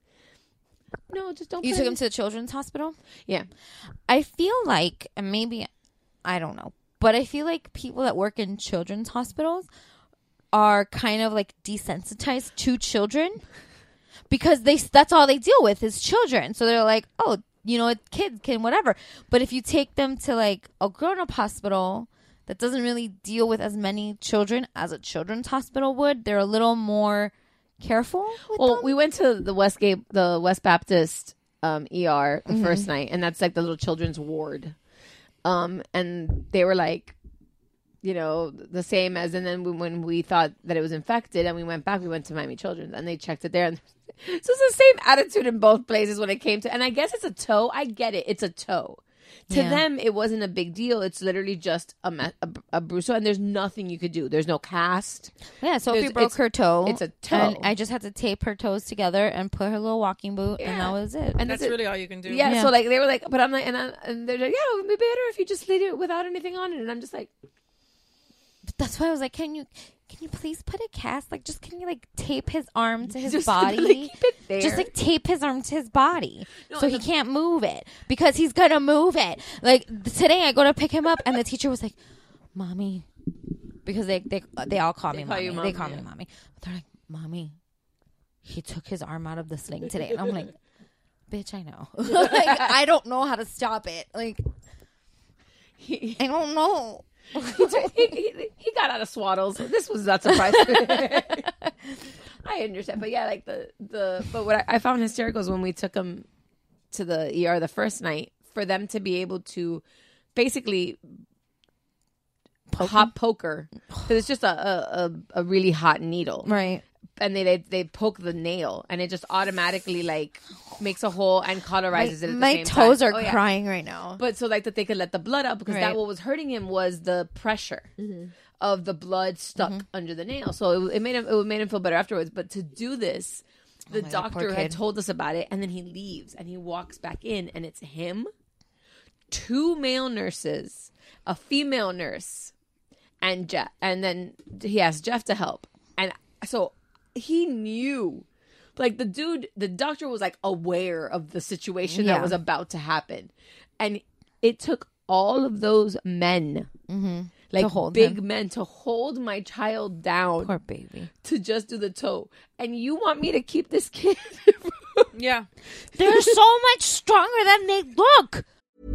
No, just don't. You took him to the children's hospital? Yeah. I feel like, and maybe, I don't know, but I feel like people that work in children's hospitals are kind of desensitized to children because that's all they deal with is children. So they're like, oh, kids can whatever. But if you take them to a grown-up hospital that doesn't really deal with as many children as a children's hospital would, they're a little more careful with them. We went to the West Baptist ER the first night, and that's the little children's ward. And they were the same as, and then when we thought that it was infected and we went back, we went to Miami Children's and they checked it there. And so it's the same attitude in both places when it came to, and I guess it's a toe. I get it. It's a toe. To them, it wasn't a big deal. It's literally just a bruise, and there's nothing you could do. There's no cast. Yeah, Sophie broke her toe. It's a toe. And I just had to tape her toes together and put her little walking boot, and that was it. And that's really all you can do. Yeah, so they were but I'm and they're like, yeah, it would be better if you just laid it without anything on it. And I'm just like, but that's why I was like, can you please put a cast? Can you tape his arm to his body? Keep it there. Just tape his arm to his body so he can't move it because he's gonna move it. Today I go to pick him up and the teacher was like, Mommy, because they all call me Mommy. They call me Mommy. But they're like, Mommy, he took his arm out of the sling today. And I'm like, bitch, I know. I don't know how to stop it. I don't know. he got out of swaddles. This was not surprising. I understand, but yeah, but what I found hysterical is when we took him to the ER the first night for them to be able to basically hot poker because it's just a really hot needle, right? And they poke the nail and it just automatically makes a hole and cauterizes it at the same time. My toes are crying right now. But so that they could let the blood out because that what was hurting him was the pressure of the blood stuck under the nail. So it made him feel better afterwards. But to do this, the doctor had told us about it, and then he leaves and he walks back in, and it's him, 2 male nurses, a female nurse, and Jeff. And then he asked Jeff to help, and so he knew. Like, the doctor was, like, aware of the situation that was about to happen. And it took all of those men, like, big men, to hold my child down. Poor baby. To just do the toe. And you want me to keep this kid? Yeah. They're so much stronger than they look.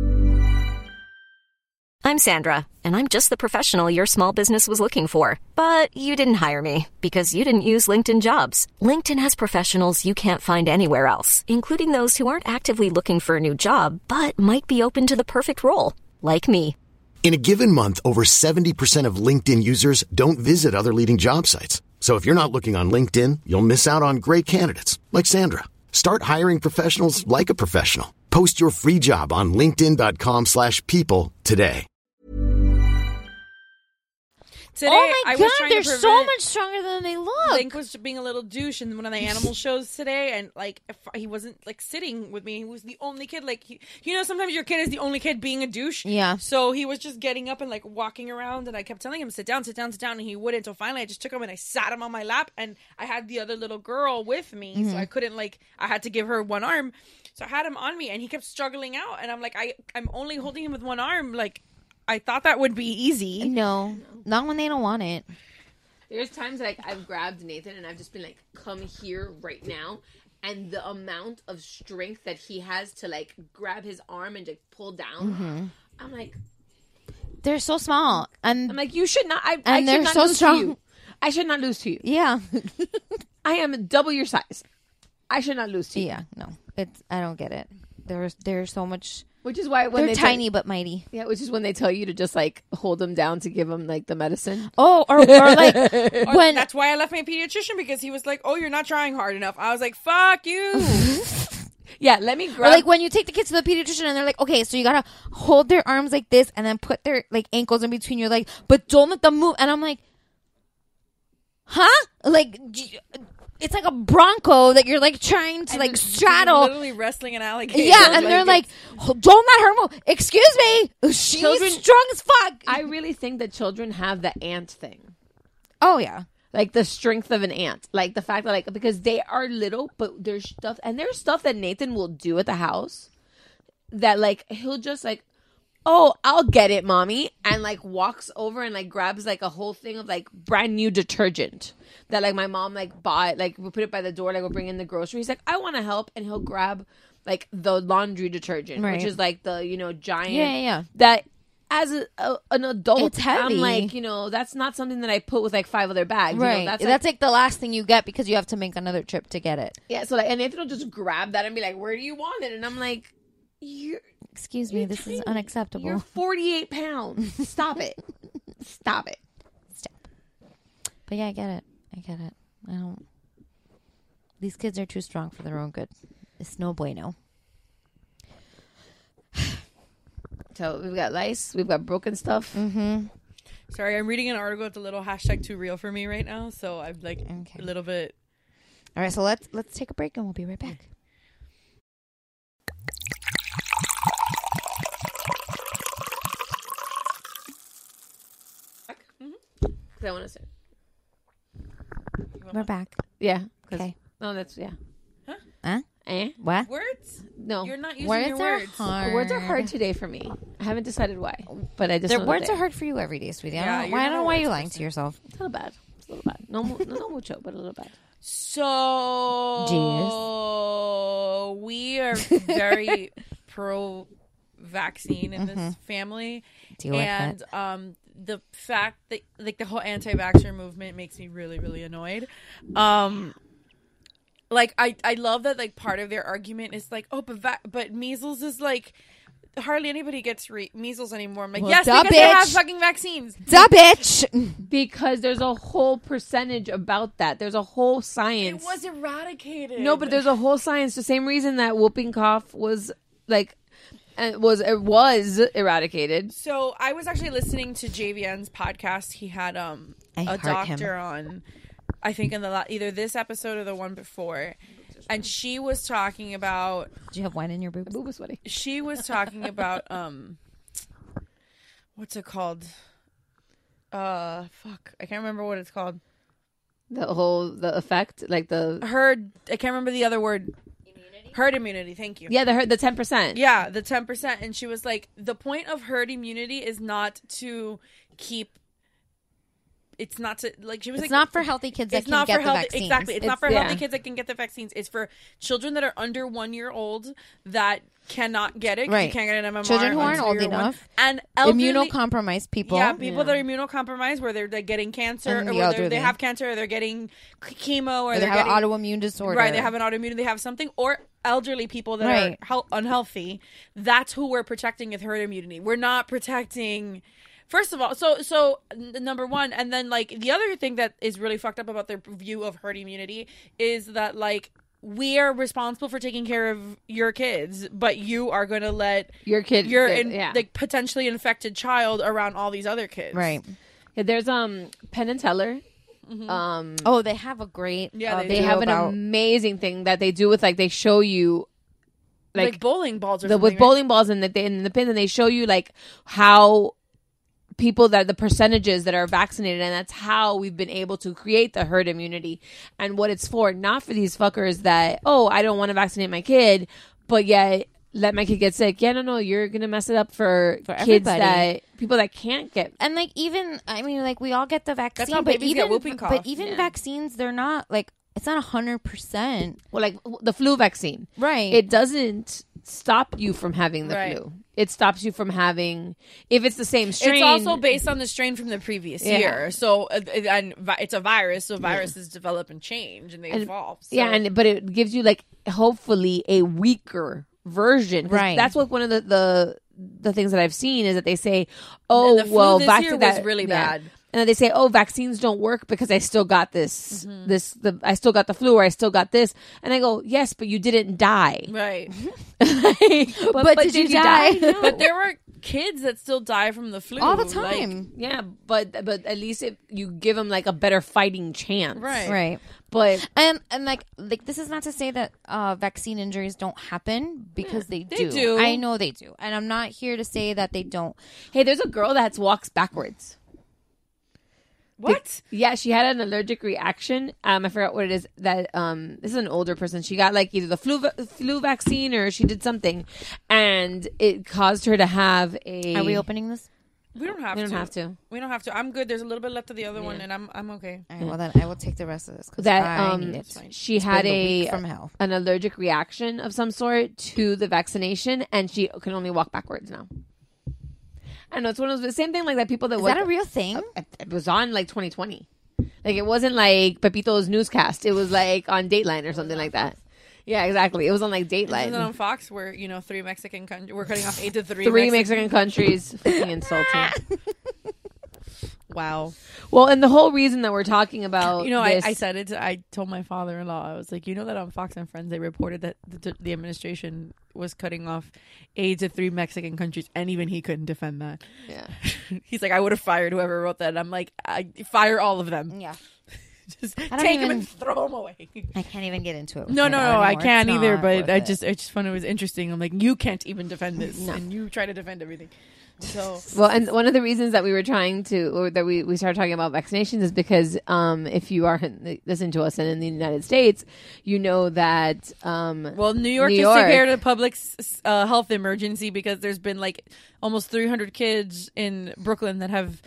I'm Sandra, and I'm just the professional your small business was looking for. But you didn't hire me because you didn't use LinkedIn Jobs. LinkedIn has professionals you can't find anywhere else, including those who aren't actively looking for a new job, but might be open to the perfect role, like me. In a given month, over 70% of LinkedIn users don't visit other leading job sites. So if you're not looking on LinkedIn, you'll miss out on great candidates like Sandra. Start hiring professionals like a professional. Post your free job on linkedin.com/people today. Today, oh my God, they're so so much stronger than they look. Link was being a little douche in one of the animal shows today, and like if he wasn't like sitting with me. He was the only kid. Like sometimes your kid is the only kid being a douche. Yeah. So he was just getting up and like walking around, and I kept telling him sit down, and he wouldn't. So finally, I just took him and I sat him on my lap, and I had the other little girl with me, so I couldn't I had to give her one arm. So I had him on me, and he kept struggling out, and I'm like, I'm only holding him with one arm, like. I thought that would be easy. No, not when they don't want it. There's times like I've grabbed Nathan and I've just been like, come here right now. And the amount of strength that he has to like grab his arm and like pull down. I'm like, they're so small. And I'm like, you should not. I and they're should not so lose strong. to you. I should not lose to you. Yeah. I am double your size. I should not lose to you. Yeah, no. I don't get it. They're so much. Which is why when they're tiny but mighty. Yeah, which is when they tell you to just like hold them down to give them like the medicine. Oh, or like when that's why I left my pediatrician, because he was like, "Oh, you're not trying hard enough." I was like, "Fuck you." Yeah, let me grab. Or like when you take the kids to the pediatrician and they're like, "Okay, so you gotta hold their arms like this and then put their like ankles in between your legs, but don't let them move." And I'm like, "Huh?" Like. It's like a bronco that you're like trying to like straddle. Literally wrestling an alligator. Yeah, and they're like, don't let her move. Excuse me. She's strong as fuck. I really think that children have the ant thing. Oh, yeah. Like the strength of an ant. Like the fact that like, because they are little, but there's stuff that Nathan will do at the house that like, he'll just like, oh, I'll get it, mommy. And like walks over and like grabs like a whole thing of like brand new detergent that like my mom like bought, like we put it by the door, like we'll bring in the groceries. He's like, I want to help. And he'll grab like the laundry detergent, which is like the, giant. Yeah. That as an adult, it's heavy. I'm like, that's not something that I put with like 5 other bags. Right. That's like the last thing you get because you have to make another trip to get it. Yeah. So like, and Nathan will just grab that and be like, where do you want it? And I'm like, excuse me, this is unacceptable. You're 48 pounds. Stop it. Stop it. Stop. But yeah, I get it. I don't. These kids are too strong for their own good. It's no bueno. So we've got lice. We've got broken stuff. Mm-hmm. Sorry, I'm reading an article with the little hashtag too real for me right now. So I'm like a little bit. All right, so let's take a break and we'll be right back. I want to say. We're back. Yeah. Okay. No, that's Huh? What? Words? No. You're not using Words your are words. hard. Words are hard today for me. I haven't decided why, but I just Their know words that are hard for you every day, sweetie. Yeah, I don't know why you're lying to yourself. It's a little bad. It's a little bad. No mucho, but a little bad. So we are very pro-vaccine in this family, Deal with and the fact that like the whole anti-vaxxer movement makes me really, really annoyed. Like I love that like part of their argument is like, oh, but measles is like hardly anybody gets measles anymore. I'm like, well, yes, because they have fucking vaccines. Da bitch. Because there's a whole percentage about that. There's a whole science. It was eradicated. No, but there's a whole science. The same reason that whooping cough was like, it was eradicated. So I was actually listening to JVN's podcast. He had a doctor on, I think in the either this episode or the one before, and she was talking about. Do you have wine in your boobs? Boob is sweaty. She was talking about what's it called? Fuck, I can't remember what it's called. The effect, like the herd. I can't remember the other word. Herd immunity, thank you. Yeah, the 10%. Yeah, the 10%. And she was like, the point of herd immunity is not to keep. It's not to like. She was. It's not for healthy kids that can get the vaccines. Exactly, it's not for healthy kids that can get the vaccines. It's for children that are under 1 year old that cannot get it. Right. You can't get an MMR. Children who aren't old enough, and immunocompromised people. Yeah, people that are immunocompromised, where they're getting cancer, or whether they have cancer, or they're getting chemo, or they have an autoimmune disorder. Right, they have an autoimmune. They have something, or elderly people that are unhealthy. That's who we're protecting with herd immunity. We're not protecting. First of all, so number one, and then like the other thing that is really fucked up about their view of herd immunity is that like we are responsible for taking care of your kids, but you are going to let your kid, like potentially infected child around all these other kids, right? Yeah, there's Penn and Teller. Mm-hmm. They have a great. Yeah, they have an amazing thing that they do with like they show you. Like bowling balls or something, with bowling balls in the pins, and they show you like how people that the percentages that are vaccinated, and that's how we've been able to create the herd immunity, and what it's for, not for these fuckers that I don't want to vaccinate my kid, but yet let my kid get sick. Yeah, no, you're gonna mess it up for kids everybody. people that can't get. And like even like we all get the vaccine, that's how babies get whooping cough. But even vaccines, they're not like it's not 100%. Well, like the flu vaccine, right? It doesn't stop you from having the flu. It stops you from having, if it's the same strain. It's also based on the strain from the previous year. So, and it's a virus. So viruses develop and change and they evolve. So. Yeah, but it gives you like hopefully a weaker version. Right. That's what one of the things that I've seen is that they say, the flu this year was really bad. And then they say, vaccines don't work because I still got this, I still got the flu, or I still got this. And I go, yes, but you didn't die. Right. but did you die? No. But there were kids that still die from the flu. All the time. Yeah, but at least if you give them like a better fighting chance. Right. But and like this is not to say that vaccine injuries don't happen, because they do. I know they do. And I'm not here to say that they don't. Hey, there's a girl that walks backwards. What? Yeah, she had an allergic reaction. I forgot what it is. That this is an older person. She got like either the flu vaccine or she did something, and it caused her to have a. Are we opening this? We don't have to. We don't have to. I'm good. There's a little bit left of the other one, and I'm okay. All right, well, then I will take the rest of this because I need it. She had an allergic reaction of some sort to the vaccination, and she can only walk backwards now. I know, it's one of the same thing like that people that is that a real thing? It was on like 2020. Like it wasn't like Pepito's newscast. It was like on Dateline or something like that. Yeah, exactly. It was on like Dateline. Isn't it on Fox where 3 Mexican countries we're cutting off 8 to 3. 3 Mexican countries. Fucking insulting. Wow. Well, and the whole reason that we're talking about this, I said it. I told my father-in-law. I was like, that on Fox and Friends they reported that the administration was cutting off aid to 3 Mexican countries, and even he couldn't defend that. Yeah. He's like, I would have fired whoever wrote that. And I'm like, I fire all of them. Yeah. Just take them and throw them away. I can't even get into it. No, I can't either. But I just found it was interesting. I'm like, you can't even defend this, and you try to defend everything. So well, and one of the reasons that we were trying to, or that we started talking about vaccinations is because if you are listening to us and in the United States, you know that New York has declared a public health emergency because there's been like almost 300 kids in Brooklyn that have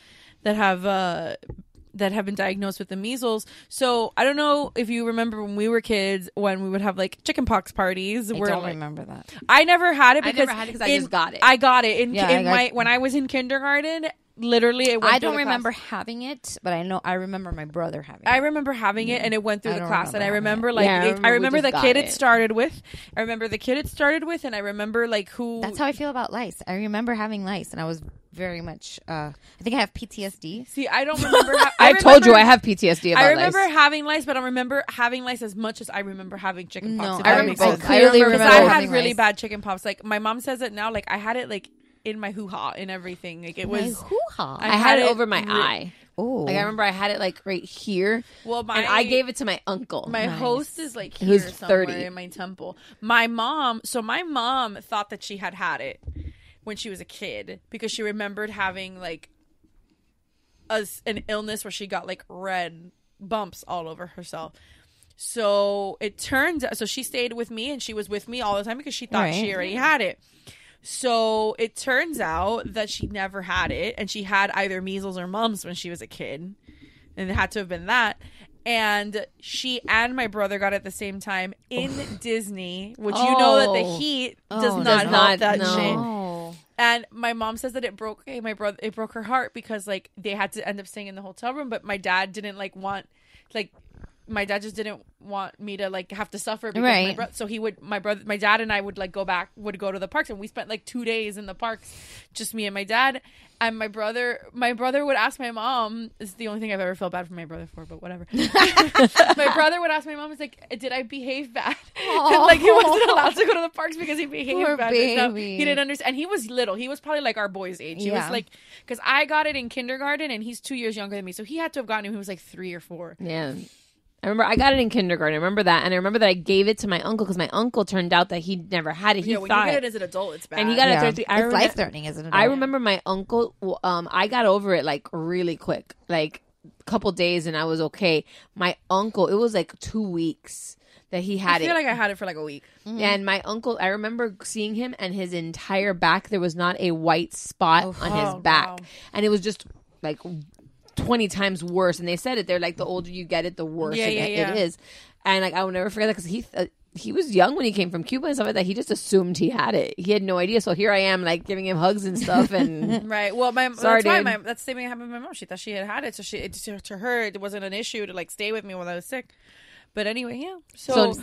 been diagnosed with the measles. So I don't know if you remember when we were kids, when we would have like chickenpox parties. I don't remember that. I never had it because I just got it. I got it when I was in kindergarten. literally, I don't remember having it, but I remember my brother having it. I remember having it, and it went through the class. And I remember, like, I remember the kid it started with. I remember the kid it started with, and I remember, like, who. That's how I feel about lice. I remember having lice, and I was very much. I think I have PTSD. See, I don't remember. I told you I have PTSD about lice. I remember having lice, but I don't remember having lice as much as I remember having chicken pox. No, I clearly remember because I had having really lice. bad chicken pox. Like, my mom says it now. Like, I had it, like, in my hoo-ha and everything. Like, it was hoo-ha. I had it over my eye. Oh, Like, I remember I had it, like, right here. Well, and I gave it to my uncle. My host is, like, here who's somewhere 30 in my temple. My mom thought that she had it when she was a kid because she remembered having, like, an illness where she got, like, red bumps all over herself. So it turns out, so she stayed with me and she was with me all the time because she thought she already had it. So it turns out that she never had it, and she had either measles or mumps when she was a kid, and it had to have been that. And she and my brother got it at the same time in Disney, which you know that the heat does not help that shit. And my mom says that it broke her heart because, like, they had to end up staying in the hotel room, but my dad didn't my dad just didn't want me to, like, have to suffer because so my dad and I would, like, go to the parks, and we spent, like, 2 days in the parks, just me and my dad. And my brother would ask my mom, this is the only thing I've ever felt bad for my brother for, but whatever. My brother would ask my mom, like, did I behave bad? And, like, he wasn't allowed to go to the parks because he behaved Poor bad. baby. No, he didn't understand. And he was little. He was probably, like, our boy's age. He was, like, because I got it in kindergarten, and he's 2 years younger than me, so he had to have gotten it when he was, like, 3 or 4. Yeah. I remember I got it in kindergarten. I remember that. And I remember that I gave it to my uncle because my uncle turned out that he never had it. He when thought you get it as an adult, it's bad. And he got it at 33. It's life-threatening as an adult. I remember my uncle, I got over it, like, really quick. Like, a couple days and I was okay. My uncle, it was, like, 2 weeks that he had it. I feel like I had it for, like, a week. Mm-hmm. And my uncle, I remember seeing him and his entire back, there was not a white spot on his back. Wow. And it was just, like, 20 times worse. And they said it, they're like, the older you get it, the worse it is. And, like, I will never forget that because he was young when he came from Cuba and stuff like that. He just assumed he had it. He had no idea. So here I am, like, giving him hugs and stuff. And right. Well, that's the same thing happened with my mom. She thought she had it, so to her it wasn't an issue to, like, stay with me when I was sick. But anyway, yeah. So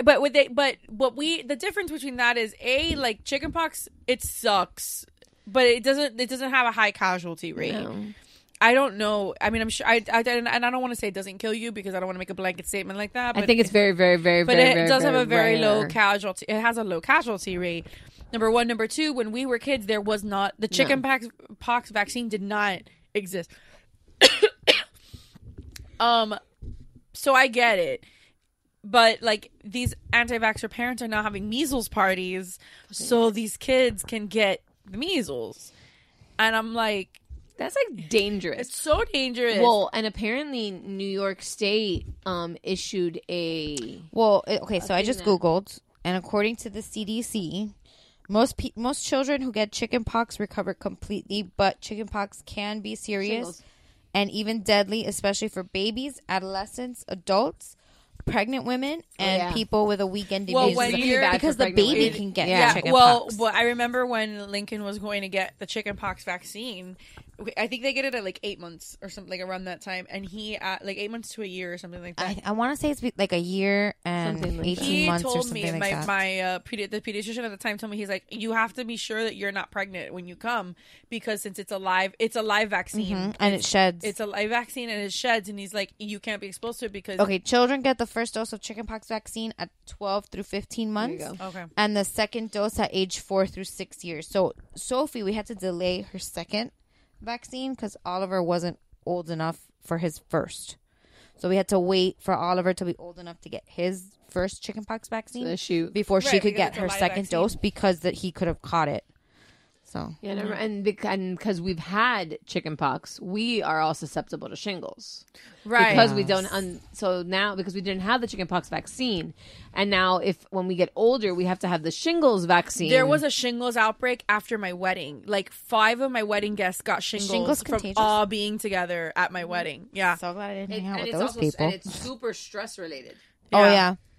the difference between that is like, chickenpox, it sucks, but it doesn't have a high casualty rate. No. I don't know. I mean, I'm sure. And I don't want to say it doesn't kill you because I don't want to make a blanket statement like that. But I think it's very, very, very, but very, it very, does have a very rare. low casualty. It has a low casualty rate. Number one. Number two. When we were kids, there was not the chickenpox vaccine did not exist. So I get it, but, like, these anti-vaxxer parents are now having measles parties, so these kids can get the measles, and I'm like. That's, like, dangerous. It's so dangerous. Well, and apparently New York State issued a... Well, okay, so I just Googled, and according to the CDC, most children who get chickenpox recover completely, but chickenpox can be serious and even deadly, especially for babies, adolescents, adults, pregnant women, and people with a weakened immune system, because the baby can get chickenpox. Well, I remember when Lincoln was going to get the chickenpox vaccine. I think they get it at, like, 8 months or something, like, around that time, and he like 8 months to a year or something like that. I want to say it's like a year and 18 months or something like that. He told me, the pediatrician at the time told me, he's like, you have to be sure that you're not pregnant when you come, because since it's a live vaccine, and it sheds. It's a live vaccine and it sheds, and he's like, you can't be exposed to it because children get the first dose of chickenpox vaccine at 12 through 15 months. Okay, and the second dose at age 4 through 6 years. So Sophie, we had to delay her second vaccine because Oliver wasn't old enough for his first, so we had to wait for Oliver to be old enough to get his first chickenpox vaccine before she could get her second dose, because he could have caught it. So and because we've had chickenpox, we are all susceptible to shingles, right? Because we don't. So now, because we didn't have the chickenpox vaccine, and now when we get older, we have to have the shingles vaccine. There was a shingles outbreak after my wedding. Like 5 of my wedding guests got shingles from all being together at my wedding. Yeah, so glad I didn't hang out with those people. And it's super stress related. Oh yeah.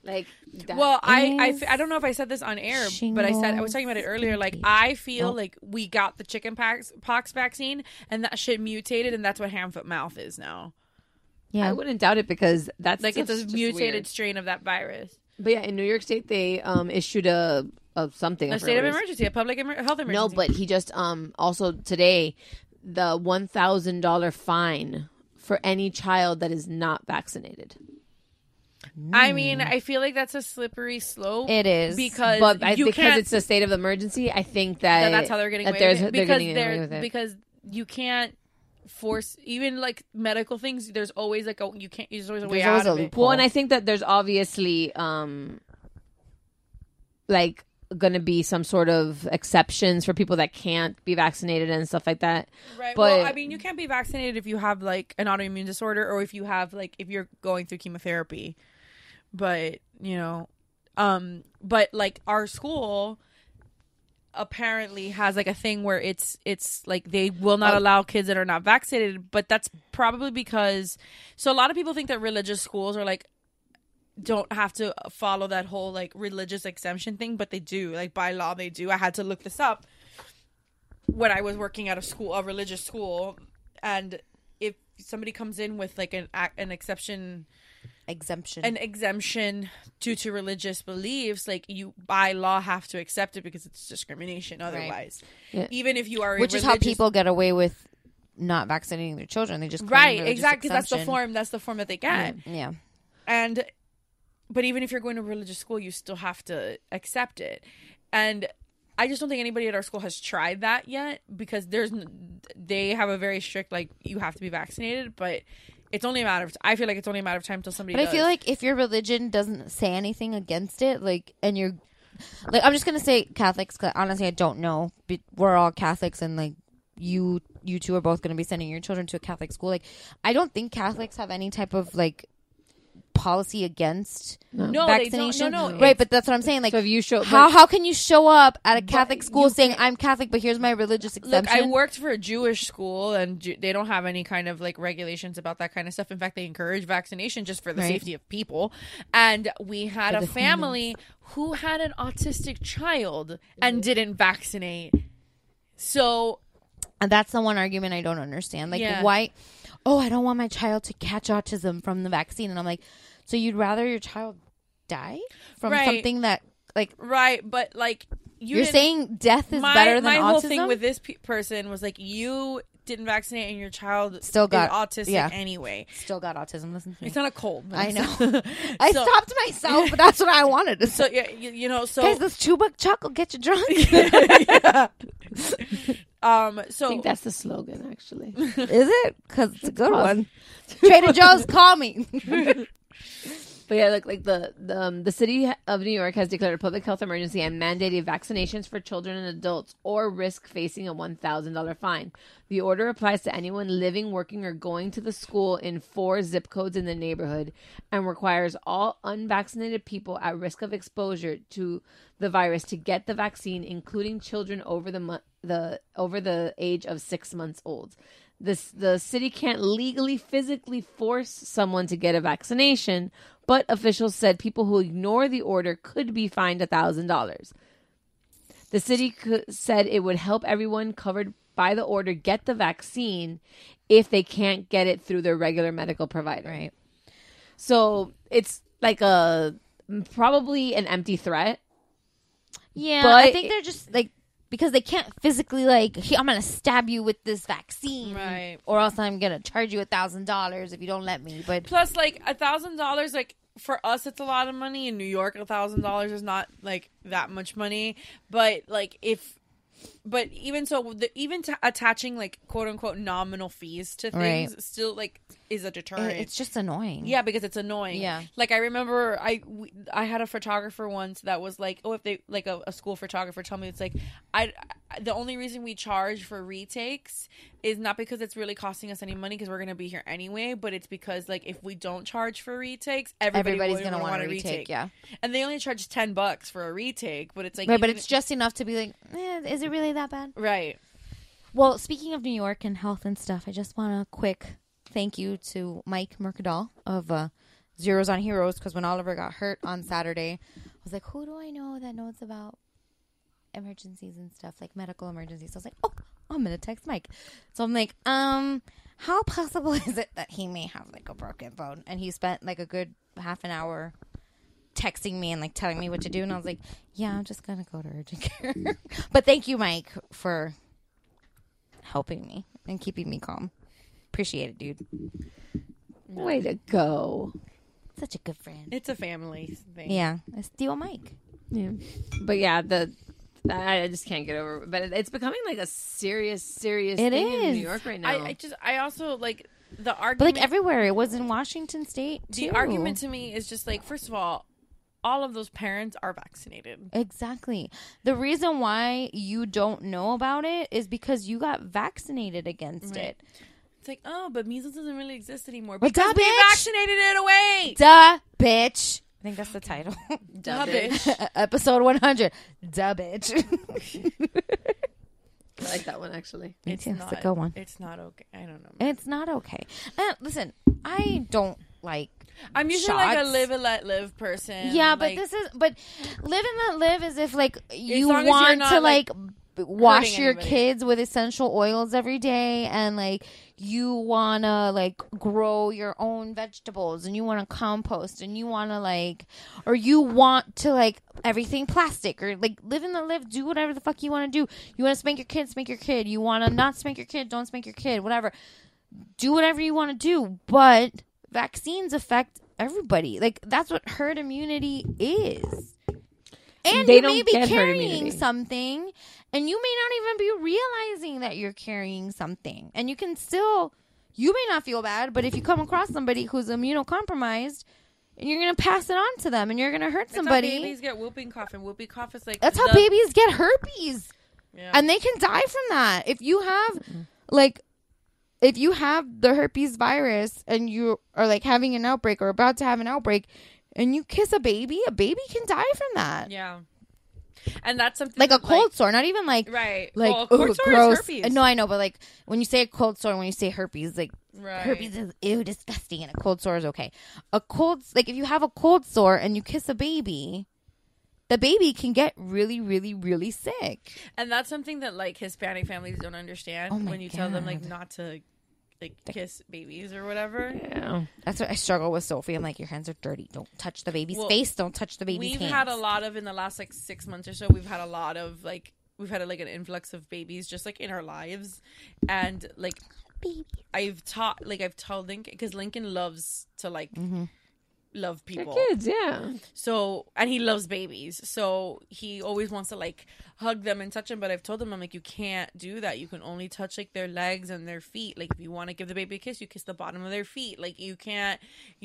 Like, well, I don't know if I said this on air, but I was talking about it earlier. Like, I feel like we got the chickenpox vaccine, and that shit mutated, and that's what hand, foot, mouth is now. Yeah, I wouldn't doubt it because that's like it's a mutated weird strain of that virus. But yeah, in New York State, they issued a something, a state of emergency, a public health emergency. No, but he just also today the $1,000 fine for any child that is not vaccinated. I mean, I feel like that's a slippery slope. It is because it's a state of emergency. I think that's how they're getting away with it. They're getting away with it because you can't force even like medical things. There's always like there's always a way out of it. Well, and I think that there's obviously like gonna be some sort of exceptions for people that can't be vaccinated and stuff like that. Right. But, well, I mean, you can't be vaccinated if you have like an autoimmune disorder or if you're going through chemotherapy. But, but like our school apparently has like a thing where it's like they will not allow kids that are not vaccinated, but that's probably because a lot of people think that religious schools are like don't have to follow that whole like religious exemption thing, but they do. Like by law they do. I had to look this up when I was working at a religious school, and if somebody comes in with like an exemption due to religious beliefs, like you by law have to accept it because it's discrimination otherwise. Right. Yeah. Even if you are which is how people get away with not vaccinating their children. They just exactly that's the form that they get. Yeah. But even if you're going to religious school, you still have to accept it. And I just don't think anybody at our school has tried that yet because they have a very strict like you have to be vaccinated, but it's only a matter of I feel like it's only a matter of time until somebody does. I feel like if your religion doesn't say anything against it, like, and you're like, I'm just gonna say Catholics, because honestly I don't know, but we're all Catholics, and like you two are both gonna be sending your children to a Catholic school. Like, I don't think Catholics have any type of like policy against vaccination. No, right, but that's what I'm saying. Like, so if you show, how can you show up at a Catholic school saying I'm Catholic, but here's my religious exemption? Look, I worked for a Jewish school, and they don't have any kind of like regulations about that kind of stuff. In fact, they encourage vaccination just for the safety of people. And we had a family who had an autistic child and didn't vaccinate. So, and that's the one argument I don't understand. Like, why? Oh, I don't want my child to catch autism from the vaccine. And I'm like, so you'd rather your child die from something that, like... Right, but, like... You're saying death is better than autism? My whole thing with this person was, like, you didn't vaccinate and your child still got autistic anyway. Still got autism. Listen to me. It's not a cold. I know. I stopped myself, but that's what I wanted to say. So, yeah, so... Guys, this $2 chuck will get you drunk. So I think that's the slogan, actually. Is it? Because it's a good one. Trader Joe's, call me. But yeah, like the city of New York has declared a public health emergency and mandated vaccinations for children and adults or risk facing a $1,000 fine. The order applies to anyone living, working, or going to the school in 4 zip codes in the neighborhood and requires all unvaccinated people at risk of exposure to the virus to get the vaccine, including children over the age of 6 months old. The city can't legally, physically force someone to get a vaccination, but officials said people who ignore the order could be fined $1,000. The city said it would help everyone covered by the order get the vaccine if they can't get it through their regular medical provider. Right. So it's like probably an empty threat. Yeah, but I think they're just like, because they can't physically like, I'm going to stab you with this vaccine. Right. Or else I'm going to charge you $1,000 if you don't let me. But plus, like, $1,000, like, for us, it's a lot of money. In New York, $1,000 is not, like, that much money. But, like, even so, attaching, like, quote-unquote nominal fees to things still, like, is a deterrent. It's just annoying. Yeah, because it's annoying. Yeah. Like, I remember I had a photographer once that was like, oh, if they, like, a school photographer told me, it's like, the only reason we charge for retakes is not because it's really costing us any money because we're going to be here anyway, but it's because, like, if we don't charge for retakes, everybody's going to want a retake. Yeah. And they only charge $10 for a retake, but it's like... Right, but it's just enough to be like, is it really that bad? Right. Well, speaking of New York and health and stuff, I just want a quick thank you to Mike Mercadal of zeros on heroes because when Oliver got hurt on Saturday, I was like, who do I know that knows about emergencies and stuff, like medical emergencies? So I was like, oh, I'm going to text Mike. So I'm like, how possible is it that he may have like a broken bone? And he spent like a good half an hour texting me and like telling me what to do. And I was like, yeah, I'm just going to go to urgent care. But thank you, Mike, for helping me and keeping me calm. Appreciate it, dude. Way to go. Such a good friend. It's a family thing. Yeah. It's Theo Mike. Yeah. But yeah, I just can't get over it. But it's becoming like a serious thing in New York right now. I also like the argument. But like everywhere. It was in Washington State too. The argument to me is just like, first of all of those parents are vaccinated. Exactly. The reason why you don't know about it is because you got vaccinated against it. It's like, oh, but measles doesn't really exist anymore. But because we vaccinated it away. Duh, bitch. I think that's the title. Duh, bitch. Episode 100. Duh, bitch. I like that one, actually. It's a good one. It's not okay. I don't know. It's not okay. Listen, I don't like I'm usually shots. like a live and let live person. Yeah, like, but live and let live is if like you long as want you're not, to like wash your anybody. kids with essential oils every day, and like you want to like grow your own vegetables, and you want to compost, and you want to like, or you want to like everything plastic, or like live and let live, do whatever the fuck you want to do. You want to spank your kid, you want to not spank your kid, don't spank your kid, whatever. Do whatever you want to do, but vaccines affect everybody. Like that's what herd immunity is. And you may be carrying something, and you may not even be realizing that you're carrying something. And you may not feel bad, but if you come across somebody who's immunocompromised, and you're going to pass it on to them, and you're going to hurt somebody. That's how babies get whooping cough, and whooping cough is like... That's how babies get herpes. Yeah. And they can die from that. If you have the herpes virus, and you are like having an outbreak or about to have an outbreak, and you kiss a baby can die from that. Yeah. And that's something like a cold sore, not even like right. Like well, cold sore gross. Is herpes. No, I know, but like when you say a cold sore, when you say herpes, like right. herpes is ew, disgusting, and a cold sore is okay. Like if you have a cold sore and you kiss a baby, the baby can get really, really, really sick. And that's something that like Hispanic families don't understand when you tell them like not to like kiss babies or whatever. Yeah, that's what I struggle with Sophie. I'm like, your hands are dirty. Don't touch the baby's face. Don't touch the baby's hands. We've had a lot of in the last like 6 months or so. We've had a lot of like we've had like an influx of babies just like in our lives, and like I've told Lincoln because Lincoln loves to like. Mm-hmm. Love people, kids, yeah. So, and he loves babies, so he always wants to like hug them and touch them. But I've told him, I'm like, you can't do that. You can only touch like their legs and their feet. Like if you want to give the baby a kiss, you kiss the bottom of their feet. Like you can't,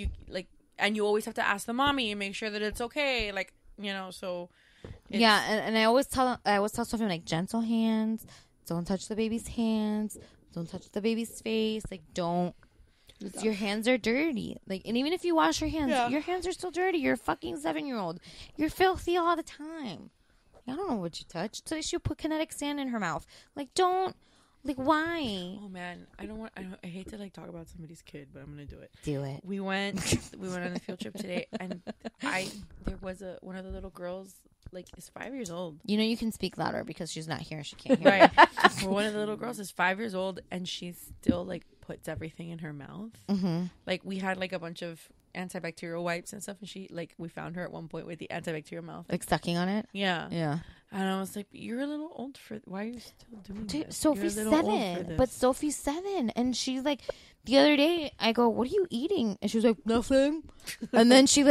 and you always have to ask the mommy and make sure that it's okay. Like so. Yeah, and I always tell Sophie like gentle hands. Don't touch the baby's hands. Don't touch the baby's face. Like don't. Your hands are dirty. Like, and even if you wash your hands, your hands are still dirty. You're a fucking 7-year-old. You're filthy all the time. I don't know what you touched. So she'll put kinetic sand in her mouth. Like, don't. Like, why? Oh man, I hate to like talk about somebody's kid, but I'm gonna do it. Do it. We went on a field trip today, and there was one of the little girls like is 5 years old. You know, you can speak louder because she's not here. She can't hear. Right. One of the little girls is 5 years old, and she still like puts everything in her mouth. Mm-hmm. Like we had like a bunch of antibacterial wipes and stuff, and she like we found her at one point with the antibacterial mouth, like sucking on it. Yeah. And I was like, you're a little old for... Why are you still doing this? Sophie's 7. But Sophie's 7. And she's like... The other day, I go, what are you eating? And she was like, nothing. And then she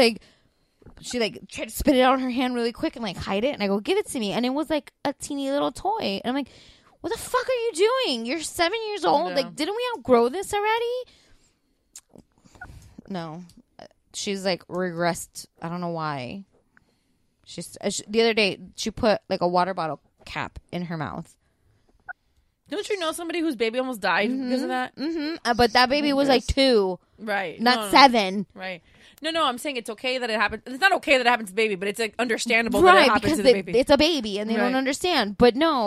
tried to spit it out in her hand really quick and like hide it. And I go, give it to me. And it was like a teeny little toy. And I'm like, what the fuck are you doing? You're 7 years old. Like, didn't we outgrow this already? No. She's like regressed. I don't know why. The other day, she put like a water bottle cap in her mouth. Don't you know somebody whose baby almost died because of that? Mm-hmm. But that baby was like 2. Right. Not 7. Right. No, I'm saying it's okay that it happens. It's not okay that it happens to the baby, but it's like understandable that it happens to the baby. It's a baby and they don't understand. But no,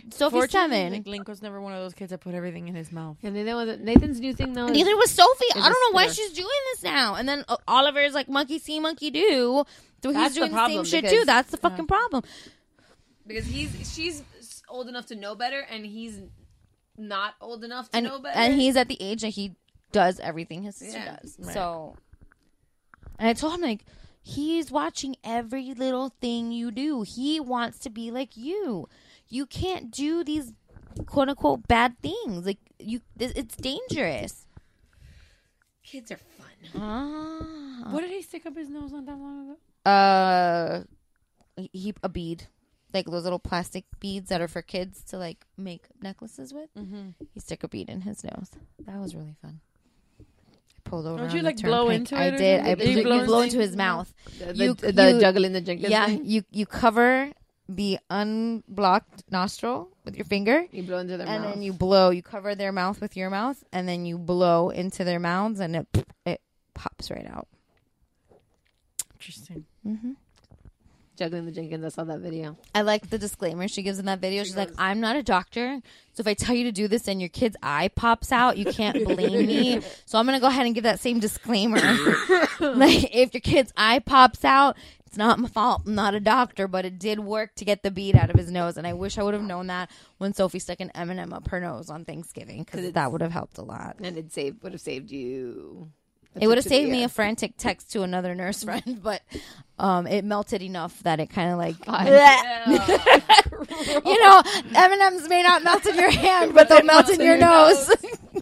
Sophie's 7. Like, Link was never one of those kids that put everything in his mouth. And Nathan's new thing, though. Neither was Sophie. I don't know why she's doing this now. And then Oliver is like monkey see, monkey do. So he's doing the same shit too. That's the fucking problem. Because she's old enough to know better, and he's not old enough to know better. And he's at the age that he does everything his sister does. Right. So, and I told him, like, he's watching every little thing you do. He wants to be like you. You can't do these quote unquote bad things. Like, it's dangerous. Kids are fun. What did he stick up his nose not that long ago? A bead. Like those little plastic beads that are for kids to like make necklaces with. Mm-hmm. He stuck a bead in his nose. That was really fun. I pulled over. Don't you like blow into it? I did. You blow into his mouth. The juggling the Jenkins. Yeah. Thing? You cover the unblocked nostril with your finger. You blow into their mouth. And then you blow. You cover their mouth with your mouth, and then you blow into their mouths, and it pops right out. Interesting. Mm-hmm. Juggling the Jenkins. I saw that video. I like the disclaimer she gives in that video. She's like, I'm not a doctor, so if I tell you to do this and your kid's eye pops out, you can't blame me. So I'm going to go ahead and give that same disclaimer. Like, if your kid's eye pops out, it's not my fault. I'm not a doctor, but it did work to get the bead out of his nose. And I wish I would have known that when Sophie stuck an M&M up her nose on Thanksgiving, because that would have helped a lot. And it would have saved you. It would have saved me a frantic text to another nurse friend, but it melted enough that it kind of like, you know, M&Ms may not melt in your hand, but they'll melt in your nose.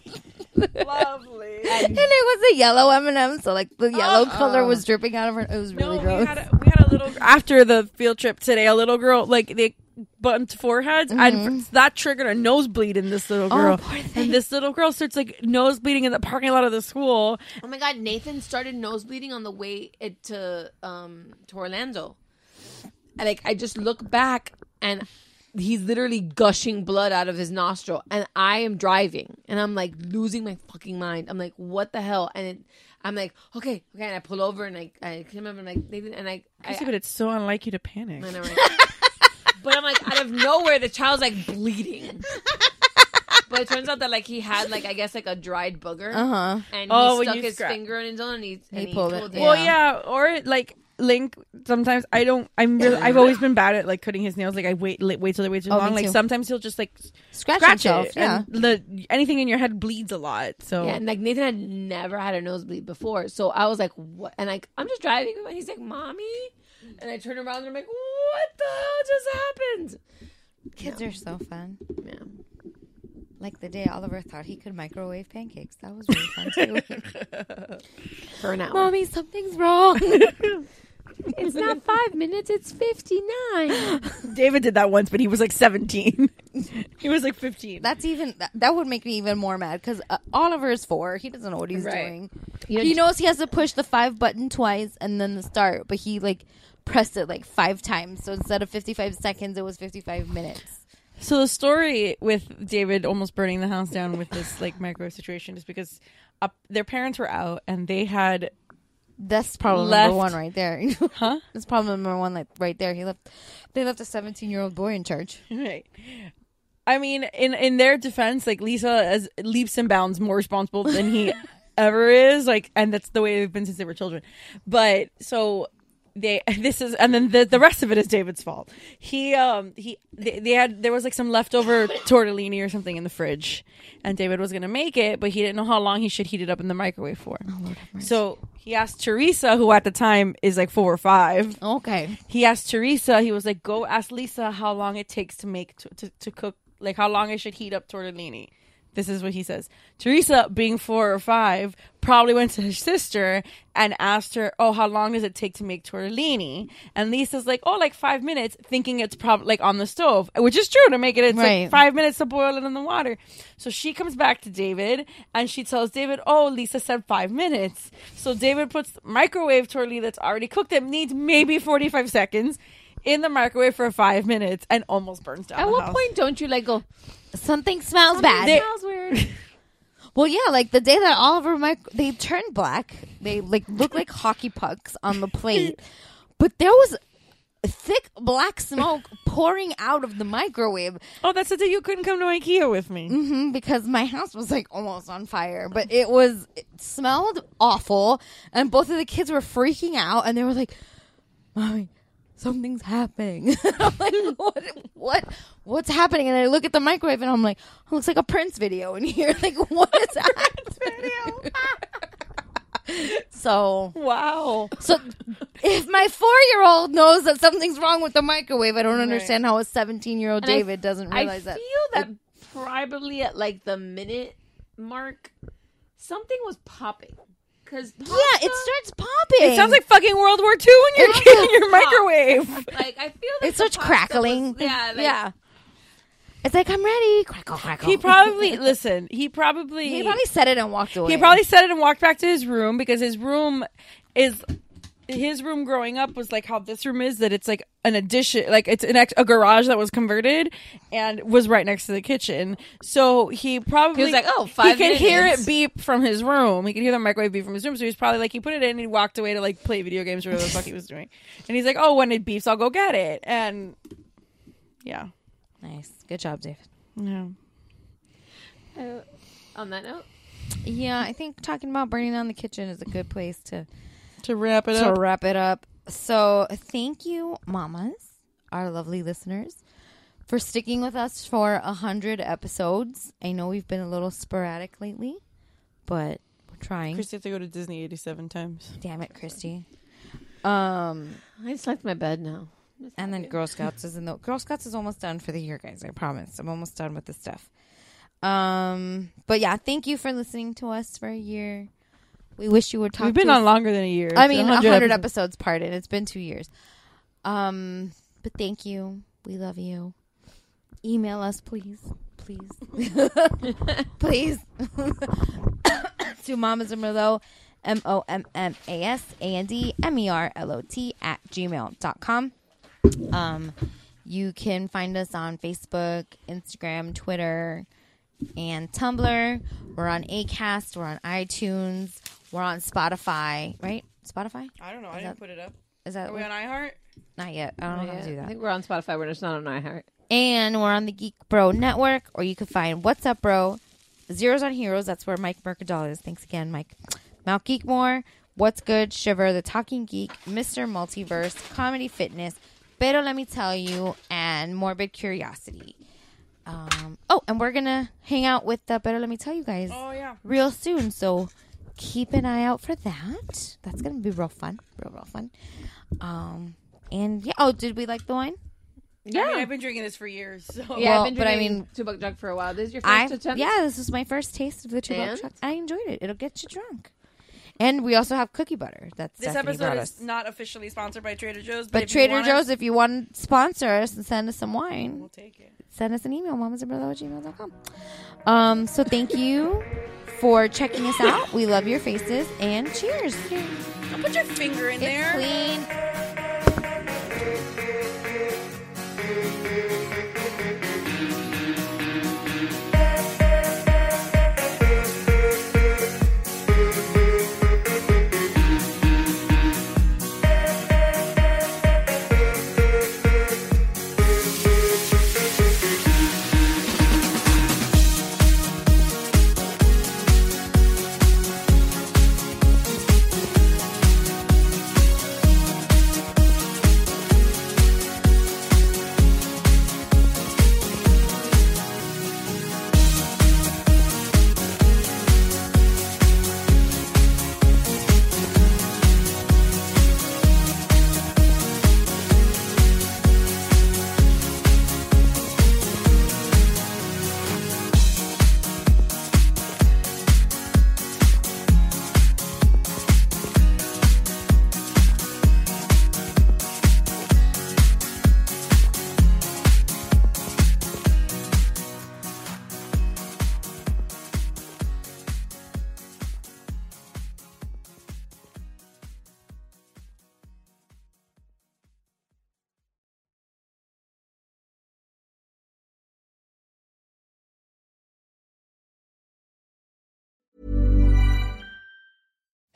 Lovely. And it was a yellow M&M, so like the yellow color was dripping out of her. It was really gross. We had a little after the field trip today. A little girl, like they bumped foreheads, and that triggered a nosebleed in this little girl. And this little girl starts like nosebleeding in the parking lot of the school. Oh my god, Nathan started nosebleeding on the way to Orlando. And like I just look back and he's literally gushing blood out of his nostril, and I am driving, and I'm like losing my fucking mind. I'm like, what the hell? And I'm like, okay, and I pull over, and I come up, and like, Nathan, and I but it's so unlike you to panic. I know, right? But I'm like, out of nowhere, the child's like bleeding. But it turns out that like he had like I guess like a dried booger, and he stuck his finger in his own, and he pulled it. Well, yeah, or like. Link, sometimes I've always been bad at like cutting his nails. Like I wait till they wait too long. Like sometimes he'll just like scratch himself, it. Yeah, and anything in your head bleeds a lot. So yeah, and like Nathan had never had a nosebleed before, so I was like, what? And like I'm just driving, and he's like, "Mommy," and I turn around and I'm like, "What the hell just happened?" Kids are so fun. Yeah. Like the day Oliver thought he could microwave pancakes. That was really fun too. For an hour. Mommy, something's wrong. It's not 5 minutes, it's 59. David did that once, but he was like 17. He was like 15. That's even that would make me even more mad because Oliver is 4. He doesn't know what he's doing. He knows he has to push the 5 button twice and then the start, but he like pressed it like 5 times. So instead of 55 seconds, it was 55 minutes. So the story with David almost burning the house down with this like microwave situation is because their parents were out and they had. That's problem number 1 right there. Huh? That's problem number 1 like right there. They left a 17-year-old boy in charge. Right. I mean, in their defense, like Lisa is leaps and bounds more responsible than he ever is. Like, and that's the way they've been since they were children. But so. There was of it is David's fault. There was like some leftover tortellini or something in the fridge, and David was gonna make it, but he didn't know how long he should heat it up in the microwave for. So he asked Teresa, who at the time is like 4 or 5. Okay. He asked Teresa. He was like, "Go ask Lisa how long it takes to make to cook, like how long I should heat up tortellini." This is what he says. Teresa, being 4 or 5, probably went to his sister and asked her, "Oh, how long does it take to make tortellini?" And Lisa's like, "Oh, like 5 minutes," thinking it's probably like on the stove, which is true to make it. It's like 5 minutes to boil it in the water. So she comes back to David and she tells David, "Oh, Lisa said 5 minutes." So David puts microwave tortellini that's already cooked that needs maybe 45 seconds in the microwave for 5 minutes and almost burns down. At what point don't you like go? Something smells bad. It smells weird. Well, yeah, like the day that Oliver they turned black. They like look like hockey pucks on the plate. But there was thick black smoke pouring out of the microwave. Oh, that's it. You couldn't come to IKEA with me because my house was like almost on fire, but it smelled awful, and both of the kids were freaking out, and they were like, "Mommy, something's happening." I'm like, what's happening? And I look at the microwave, and I'm like, it looks like a Prince video in here. Like, what is that? Video. So wow. So if my 4-year-old knows that something's wrong with the microwave, I don't understand how a 17-year-old David doesn't realize that. I feel that probably at like the minute mark, something was popping. Cause it starts popping. It sounds like fucking World War II when you're in your microwave. Like I feel like it starts crackling. Yeah. It's like, I'm ready. Crackle, crackle. He probably said it and walked away. He probably said it and walked back to his room because his room growing up was like how this room is, that it's like an addition, like it's a garage that was converted and was right next to the kitchen. So he was like, oh, 5 minutes. He could hear it beep beep from his room. He could hear the microwave beep from his room. So he's probably like, he put it in and he walked away to like play video games or whatever the fuck he was doing. And he's like, oh, when it beeps, I'll go get it. And yeah. Nice. Good job, David. Yeah. On that note? Yeah, I think talking about burning down the kitchen is a good place to wrap it up. So thank you, mamas, our lovely listeners, for sticking with us for 100 episodes. I know we've been a little sporadic lately, but we're trying. Christy had to go to Disney 87 times. Damn it, Christy. I just left my bed now. And then Girl Scouts is almost done for the year, guys. I promise. I'm almost done with the stuff. But yeah, thank you for listening to us for a year. We wish you would talk. We've been on longer than a year. I mean, 100 episodes. Pardon. It's been 2 years. But thank you. We love you. Email us, please. Please. To mamasandmerlot, MOMMASANDMERLOT @gmail.com. You can find us on Facebook, Instagram, Twitter, and Tumblr. We're on Acast. We're on iTunes. We're on Spotify. Right? Spotify? I don't know. I didn't put it up. Are we on iHeart? Not yet. I don't know how to do that. I think we're on Spotify. We're just not on iHeart. And we're on the Geek Bro Network, or you can find What's Up Bro, Zeros on Heroes. That's where Mike Mercadal is. Thanks again, Mike. Mount Geekmore, What's Good, Shiver, The Talking Geek, Mr. Multiverse, Comedy Fitness, Pero Let Me Tell You, and Morbid Curiosity. And we're going to hang out with Pero Let Me Tell You guys real soon. So keep an eye out for that. That's going to be real fun. Real fun. And yeah. Oh, did we like the wine? Yeah. I mean, I've been drinking this for years. So. Yeah, I've been drinking 2 Buck Jug for a while. This is your first attempt? Yeah, this was my first taste of the 2 Buck Jug. I enjoyed it. It'll get you drunk. And we also have cookie butter. This episode is not officially sponsored by Trader Joe's. But Trader Joe's, if you want to sponsor us and send us some wine, we'll take it. Send us an email, mamasandmerlot@gmail.com. So thank you for checking us out. We love your faces. And cheers. Don't put your finger in there. Clean.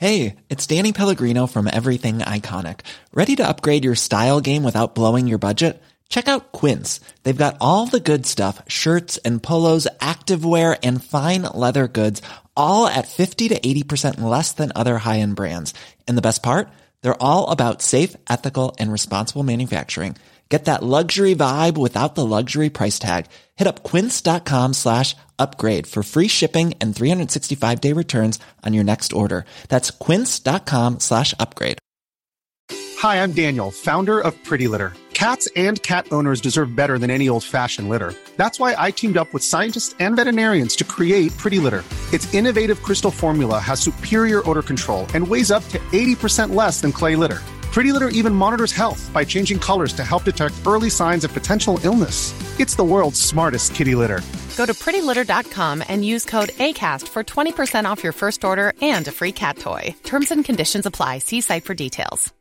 Hey, it's Danny Pellegrino from Everything Iconic. Ready to upgrade your style game without blowing your budget? Check out Quince. They've got all the good stuff, shirts and polos, activewear, and fine leather goods, all at 50 to 80% less than other high-end brands. And the best part? They're all about safe, ethical, and responsible manufacturing. Get that luxury vibe without the luxury price tag. Hit up quince.com/upgrade for free shipping and 365-day returns on your next order. That's quince.com/upgrade. Hi, I'm Daniel, founder of Pretty Litter. Cats and cat owners deserve better than any old-fashioned litter. That's why I teamed up with scientists and veterinarians to create Pretty Litter. Its innovative crystal formula has superior odor control and weighs up to 80% less than clay litter. Pretty Litter even monitors health by changing colors to help detect early signs of potential illness. It's the world's smartest kitty litter. Go to prettylitter.com and use code ACAST for 20% off your first order and a free cat toy. Terms and conditions apply. See site for details.